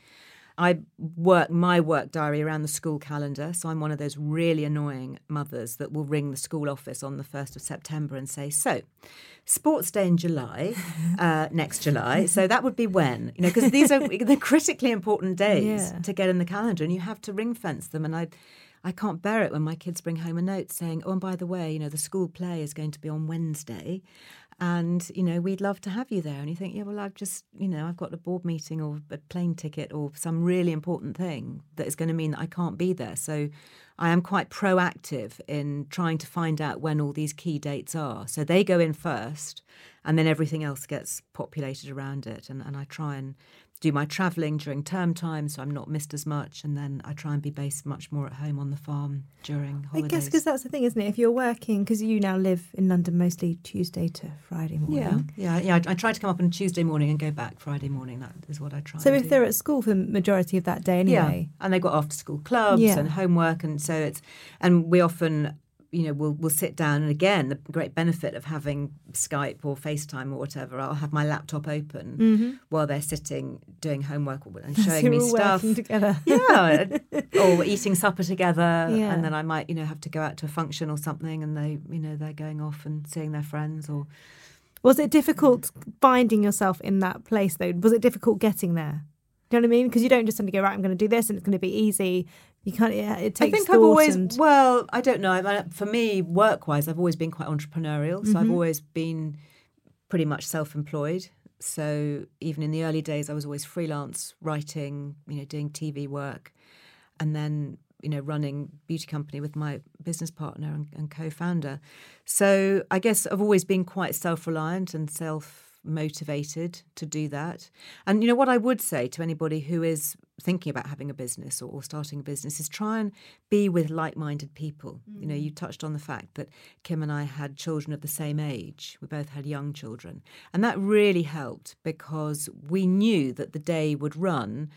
I work my work diary around the school calendar, so I'm one of those really annoying mothers that will ring the school office on the first of September and say, so, sports day in July, uh, next July, so that would be when? You know, because these are the critically important days yeah. to get in the calendar and you have to ring fence them. And I I can't bear it when my kids bring home a note saying, oh, and by the way, you know, the school play is going to be on Wednesday. And, you know, we'd love to have you there. And you think, yeah, well, I've just, you know, I've got a board meeting or a plane ticket or some really important thing that is going to mean that I can't be there. So I am quite proactive in trying to find out when all these key dates are. So they go in first and then everything else gets populated around it. And, and I try and do my travelling during term time so I'm not missed as much, and then I try and be based much more at home on the farm during holidays. I guess because that's the thing, isn't it? If you're working, because you now live in London mostly Tuesday to Friday morning. Yeah, yeah, yeah. I, I try to come up on a Tuesday morning and go back Friday morning. That is what I try. So and if do. They're at school for the majority of that day anyway. Yeah, and they've got after school clubs yeah. and homework, and so it's and we often, you know, we'll we'll sit down, and again, the great benefit of having Skype or FaceTime or whatever, I'll have my laptop open mm-hmm. while they're sitting doing homework and showing so me we're all stuff. Working together. Yeah, or eating supper together, yeah. and then I might, you know, have to go out to a function or something, and they, you know, they're going off and seeing their friends. Or was it difficult finding yourself in that place though? Was it difficult getting there? Do you know what I mean? Because you don't just suddenly go, right, I'm going to do this and it's going to be easy. You can't, yeah, it takes I think thought I've always, and... well, I don't know. I mean, for me, work-wise, I've always been quite entrepreneurial. So mm-hmm. I've always been pretty much self-employed. So even in the early days, I was always freelance, writing, you know, doing T V work. And then, you know, running beauty company with my business partner and, and co-founder. So I guess I've always been quite self-reliant and self motivated to do that. And, you know, what I would say to anybody who is thinking about having a business or, or starting a business is try and be with like-minded people. Mm. You know, you touched on the fact that Kim and I had children of the same age. We both had young children. And that really helped because we knew that the day would run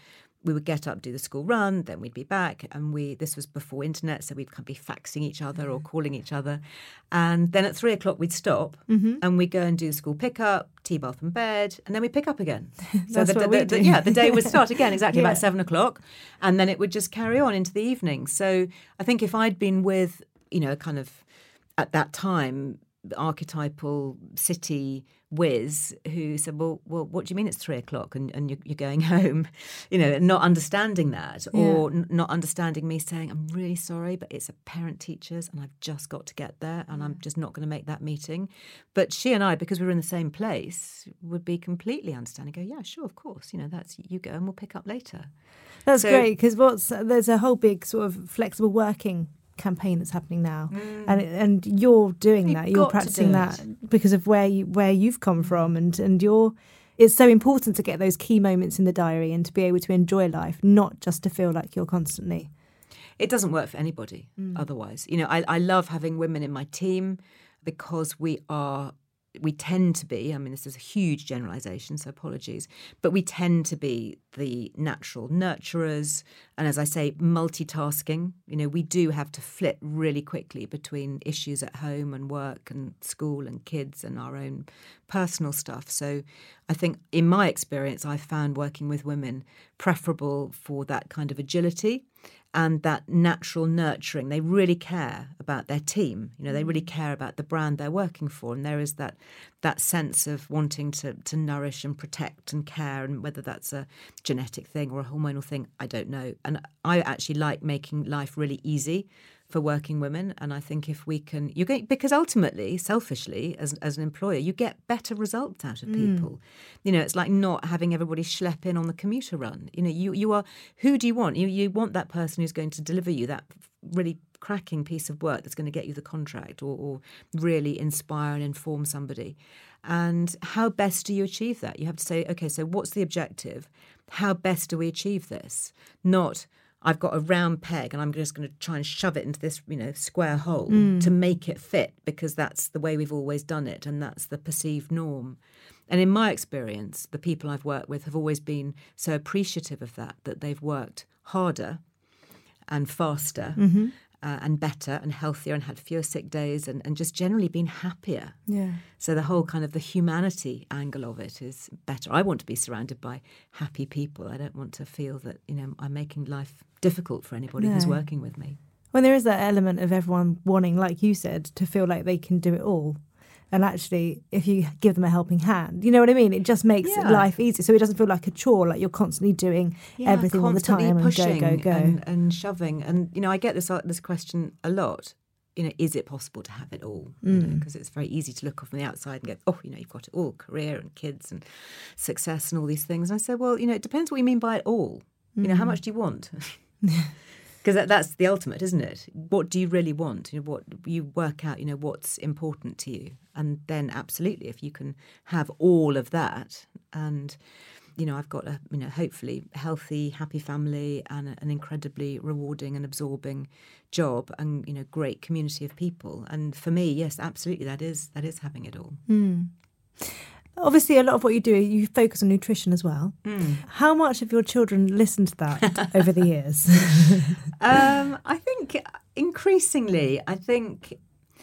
we would get up, do the school run, then we'd be back. And we this was before internet, so we'd kind of be faxing each other or calling each other. And then at three o'clock, we'd stop Mm-hmm. and we'd go and do the school pickup, tea, bath and bed, and then we'd pick up again. That's the, what the, we the, do. Yeah, the day would start again exactly Yeah. about seven o'clock. And then it would just carry on into the evening. So I think if I'd been with, you know, kind of at that time, the archetypal city whiz who said, well, well, what do you mean it's three o'clock and, and you're, you're going home? You know, not understanding that or Yeah. n- not understanding me saying, I'm really sorry, but it's a parent teachers and I've just got to get there and I'm just not going to make that meeting. But she and I, because we were in the same place, would be completely understanding, go, yeah, sure, of course. You know, that's you go and we'll pick up later. That's So- great, because what's there's a whole big sort of flexible working campaign that's happening now, and and you're doing You've that. You're got to practicing do that it. because of where you where you've come from, and and you're. It's so important to get those key moments in the diary and to be able to enjoy life, not just to feel like you're constantly. It doesn't work for anybody otherwise. You know, I, I love having women in my team because we are, we tend to be, I mean, this is a huge generalisation, so apologies, but we tend to be the natural nurturers. And as I say, multitasking. You know, we do have to flip really quickly between issues at home and work and school and kids and our own personal stuff. So I think in my experience, I've found working with women preferable for that kind of agility and that natural nurturing. They really care about their team. You know, they really care about the brand they're working for. And there is that that sense of wanting to to nourish and protect and care. And whether that's a genetic thing or a hormonal thing, I don't know. And I actually like making life really easy for working women. And I think if we can, you get, because ultimately, selfishly, as as an employer, you get better results out of people. You know, it's like not having everybody schlep in on the commuter run. You know, you you are, who do you want? You you want that person who's going to deliver you that really cracking piece of work that's going to get you the contract or, or really inspire and inform somebody. And how best do you achieve that? You have to say, okay, so what's the objective? How best do we achieve this? Not, I've got a round peg and I'm just going to try and shove it into this, you know, square hole to make it fit because that's the way we've always done it and that's the perceived norm. And in my experience, the people I've worked with have always been so appreciative of that, that they've worked harder and faster Mm-hmm. uh, and better and healthier and had fewer sick days and, and just generally been happier. Yeah. So the whole kind of the humanity angle of it is better. I want to be surrounded by happy people. I don't want to feel that, you know, I'm making life difficult for anybody who's No. working with me. When there is that element of everyone wanting, like you said, to feel like they can do it all. And actually, if you give them a helping hand, you know what I mean? It just makes Yeah. life easier. So it doesn't feel like a chore, like you're constantly doing everything all the constantly time and pushing go, go, go. And, and shoving. And, you know, I get this uh, this question a lot. You know, is it possible to have it all? Because Mm. it's very easy to look off from the outside and go, oh, you know, you've got it all, career and kids and success and all these things. And I say, well, you know, it depends what you mean by it all. You know, how much do you want? Because that, that's the ultimate, isn't it? What do you really want? You know, what you work out, you know, what's important to you. And then absolutely, if you can have all of that and, you know, I've got a, you know, hopefully healthy, happy family and a, an incredibly rewarding and absorbing job and, you know, great community of people. And for me, yes, absolutely, that is that is having it all. Mm. Obviously, a lot of what you do, you focus on nutrition as well. Mm. How much have your children listened to that over the years? um, I think increasingly, I think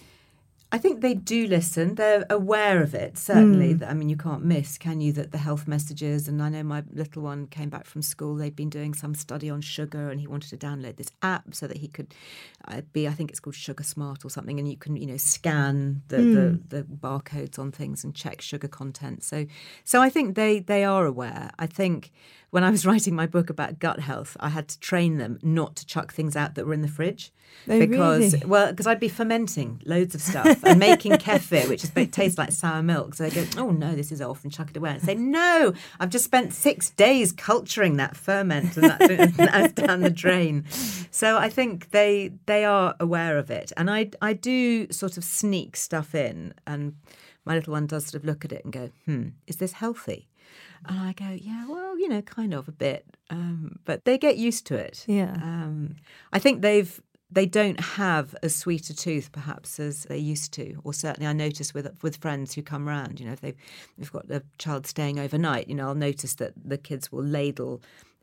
I think they do listen. They're aware of it, certainly. Mm. I mean, you can't miss, can you, that the health messages, and I know my little one came back from school, they'd been doing some study on sugar and he wanted to download this app so that he could uh, be, I think it's called Sugar Smart or something, and you can, you know, scan the, Mm. the, the barcodes on things and check sugar content. So so I think they, they are aware. I think when I was writing my book about gut health, I had to train them not to chuck things out that were in the fridge. Oh, because really? well, because I'd be fermenting loads of stuff and making kefir, which is, it tastes like sour milk. So they go, oh no, this is off, and chuck it away. And I say, no, I've just spent six days culturing that ferment, and that's, that's down the drain. So I think they they are aware of it, and I I do sort of sneak stuff in, and my little one does sort of look at it and go, hmm, is this healthy? And I go, yeah, well, you know, kind of a bit, um, but they get used to it. Yeah. Um, I think they've. They don't have as sweet a tooth, perhaps, as they used to. Or certainly I notice with with friends who come round, you know, if they've, they've got a child staying overnight, you know, I'll notice that the kids will ladle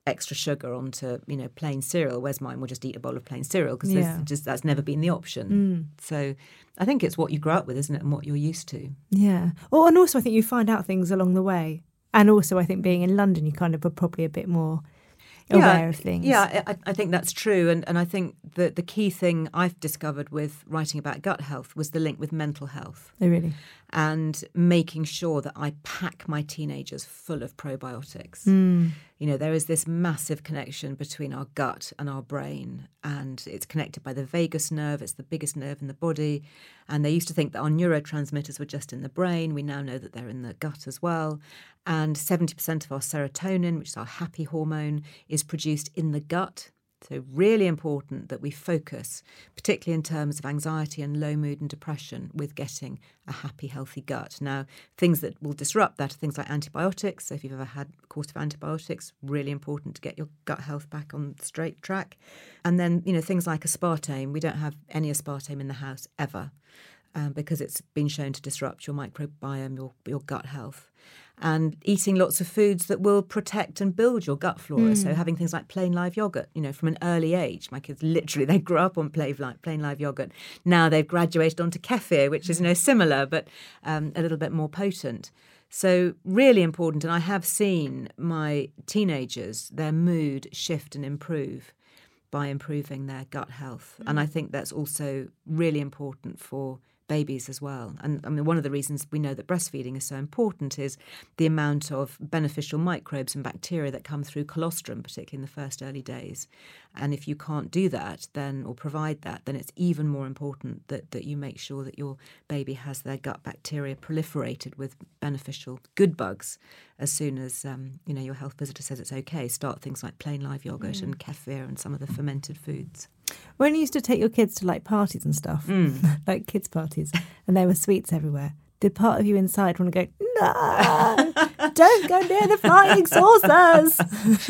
extra sugar onto, you know, plain cereal, whereas mine will just eat a bowl of plain cereal because Yeah. just that's never been the option. Mm. So I think it's what you grow up with, isn't it, and what you're used to. Yeah. Oh, and also I think you find out things along the way. And also I think being in London, you kind of are probably a bit more aware yeah, of things. Yeah, I, I think that's true. And, and I think that the key thing I've discovered with writing about gut health was the link with mental health. Oh, really? And making sure that I pack my teenagers full of probiotics. Mm. You know, there is this massive connection between our gut and our brain, and it's connected by the vagus nerve. It's the biggest nerve in the body. And they used to think that our neurotransmitters were just in the brain. We now know that they're in the gut as well. And seventy percent of our serotonin, which is our happy hormone, is produced in the gut. So really important that we focus, particularly in terms of anxiety and low mood and depression, with getting a happy, healthy gut. Now, things that will disrupt that are things like antibiotics. So if you've ever had a course of antibiotics, really important to get your gut health back on the straight track. And then, you know, things like aspartame. We don't have any aspartame in the house ever um, because it's been shown to disrupt your microbiome, your, your gut health. And eating lots of foods that will protect and build your gut flora. Mm. So having things like plain live yogurt, you know, from an early age. My kids literally, they grew up on plain live, plain live yogurt. Now they've graduated onto kefir, which is, you know, similar but um, a little bit more potent. So really important. And I have seen my teenagers, their mood shift and improve by improving their gut health. Mm. And I think that's also really important for babies as well. And I mean, one of the reasons we know that breastfeeding is so important is the amount of beneficial microbes and bacteria that come through colostrum, particularly in the first early days. And if you can't do that then, or provide that, then it's even more important that, that you make sure that your baby has their gut bacteria proliferated with beneficial good bugs as soon as um, you know, your health visitor says it's okay. Start things like plain live yogurt mm. and kefir and some of the fermented foods. When you used to take your kids to like parties and stuff, mm. like kids' parties, and there were sweets everywhere, did part of you inside want to go, no, don't go near the flying saucers?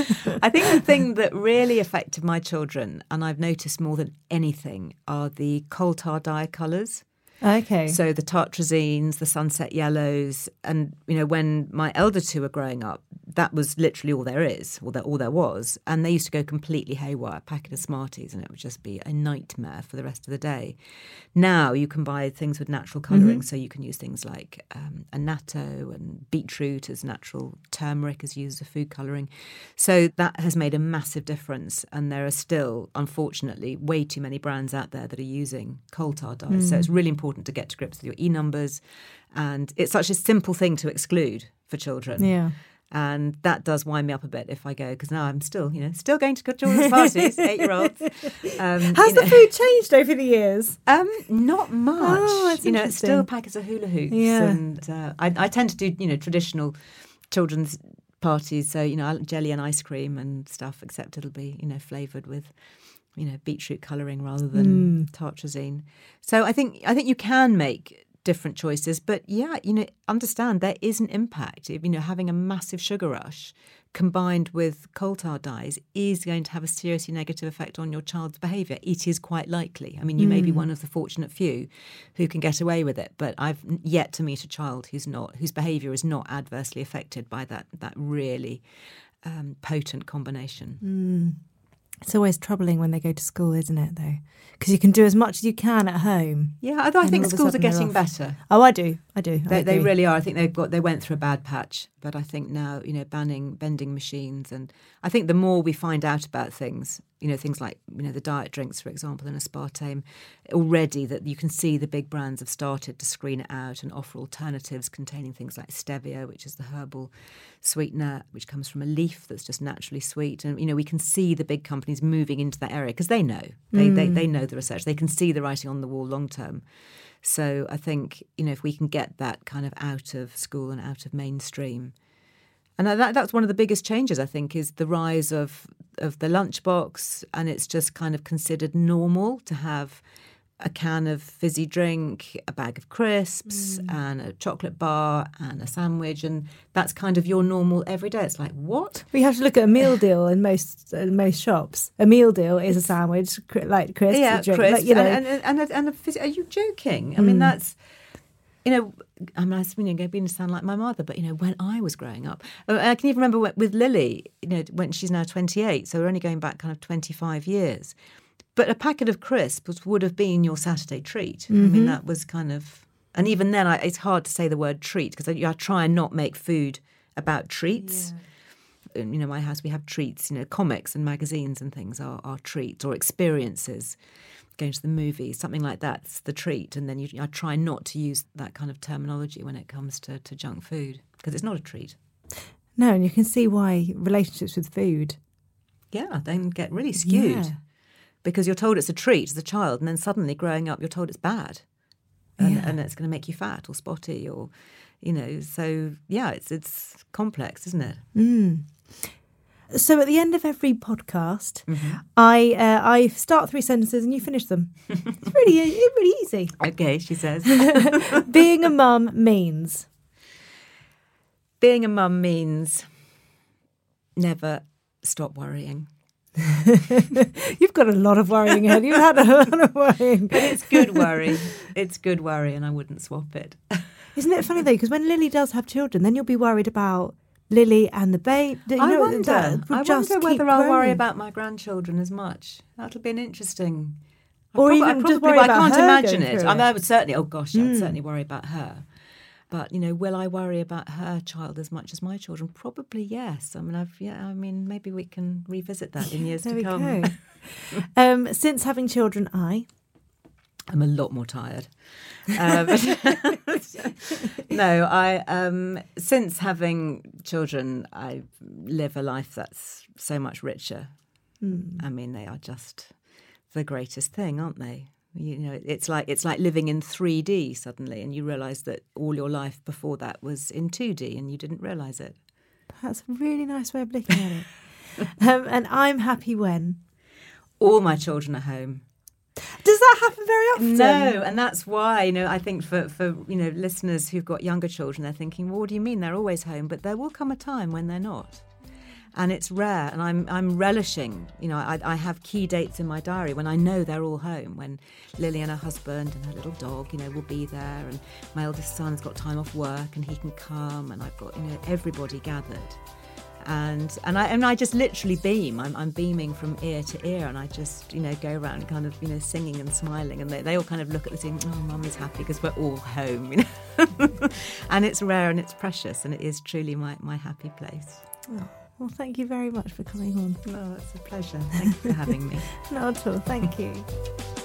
I think the thing that really affected my children, and I've noticed more than anything, are the coal tar dye colours. Okay. So the tartrazines, the sunset yellows, and, you know, when my elder two were growing up, that was literally all there is, or that all there was. And they used to go completely haywire, packet of Smarties, and it would just be a nightmare for the rest of the day. Now you can buy things with natural colouring, mm-hmm. so you can use things like um, annatto and beetroot as natural, turmeric is used as food colouring. So that has made a massive difference, and there are still, unfortunately, way too many brands out there that are using coal tar dyes. Mm. So it's really important to get to grips with your e-numbers, and it's such a simple thing to exclude for children. Yeah. And that does wind me up a bit if I go, because now I'm still, you know, still going to good children's parties, eight-year-olds. Um, Has the know. food changed over the years? Um, not much. Oh, that's you know, it's still packets of hula hoops. Yeah. And uh, I, I tend to do, you know, traditional children's parties. So, you know, jelly and ice cream and stuff, except it'll be, you know, flavoured with, you know, beetroot colouring rather than mm. tartrazine. So I think I think you can make different choices, but yeah, you know, understand there is an impact. You know, having a massive sugar rush combined with coal tar dyes is going to have a seriously negative effect on your child's behaviour. It is quite likely. I mean, you mm. may be one of the fortunate few who can get away with it, but I've yet to meet a child who's not, whose behaviour is not adversely affected by that that really um, potent combination. Mm. It's always troubling when they go to school, isn't it, though? Because you can do as much as you can at home. Yeah, although I think schools are getting better. Oh, I do. I do. They, I they really are. I think they've got, they went through a bad patch. But I think now, you know, banning vending machines. And I think the more we find out about things, you know, things like, you know, the diet drinks, for example, and aspartame, already that you can see the big brands have started to screen it out and offer alternatives containing things like stevia, which is the herbal sweetener, which comes from a leaf that's just naturally sweet. And, you know, we can see the big companies moving into that area because they know. They, mm. they they know the research. They can see the writing on the wall long term. So I think, you know, if we can get that kind of out of school and out of mainstream. And that, that's one of the biggest changes, I think, is the rise of, of the lunchbox. And it's just kind of considered normal to have a can of fizzy drink, a bag of crisps mm. and a chocolate bar and a sandwich. And that's kind of your normal every day. It's like, what? We have to look at a meal deal in most uh, most shops. A meal deal is a sandwich, like crisps. Yeah, a drink, crisps. like, you know. And, and, and, a, and a fizzy. Are you joking? I mm. mean, that's, you know, I mean, I was you know, going to sound like my mother, but, you know, when I was growing up, I can even remember with Lily, you know, when she's now twenty-eight, so we're only going back kind of twenty-five years. But a packet of crisps would have been your Saturday treat. Mm-hmm. I mean, that was kind of, and even then, I, it's hard to say the word treat because I, I try and not make food about treats. Yeah. You know, my house, we have treats, you know, comics and magazines and things are, are treats, or experiences. Going to the movies, something like that's the treat. And then you, I try not to use that kind of terminology when it comes to, to junk food, because it's not a treat. No, and you can see why relationships with food, yeah, then get really skewed. Yeah. Because you're told it's a treat as a child, and then suddenly growing up you're told it's bad. And, yeah. and it's going to make you fat or spotty, or, you know, so, yeah, it's it's complex, isn't it? Mm. So at the end of every podcast, mm-hmm. I uh, I start three sentences and you finish them. It's really, it's really easy. Okay, she says. Being a mum means? Being a mum means never stop worrying. You've got a lot of worrying ahead. You've had a lot of worrying. But it's good worry. It's good worry, and I wouldn't swap it. Isn't it funny, though? Because when Lily does have children, then you'll be worried about Lily and the babe. You I know, wonder, that I just wonder whether keep I'll growing. worry about my grandchildren as much. That'll be an interesting... Or I even prob- I just probably, worry I about can't her imagine going it. through I mean, it. I would certainly, oh gosh, I'd Mm. certainly worry about her. But, you know, will I worry about her child as much as my children? Probably yes. I mean, I've, yeah, I mean, maybe we can revisit that in years there to we come. Go. um, since having children, I... I'm a lot more tired. Um, no, I um, since having children, I live a life that's so much richer. Mm. I mean, they are just the greatest thing, aren't they? You know, it's like it's like living in three D suddenly, and you realise that all your life before that was in two D, and you didn't realise it. That's a really nice way of looking at it. um, and I'm happy when all my children are home. Does that happen very often? No, and that's why, you know, I think for, for, you know, listeners who've got younger children, they're thinking, well, what do you mean? They're always home. But there will come a time when they're not. And it's rare. And I'm I'm relishing, you know, I, I have key dates in my diary when I know they're all home, when Lily and her husband and her little dog, you know, will be there. And my eldest son's got time off work and he can come. And I've got, you know, everybody gathered. And and I and I just literally beam. I'm, I'm beaming from ear to ear, and I just, you know, go around kind of, you know, singing and smiling, and they, they all kind of look at the thing. Oh, Mum is happy because we're all home, you know. And it's rare and it's precious, and it is truly my, my happy place. Oh, well, thank you very much for coming on. No, it's a pleasure. Thank you for having me. Not at all. Thank you.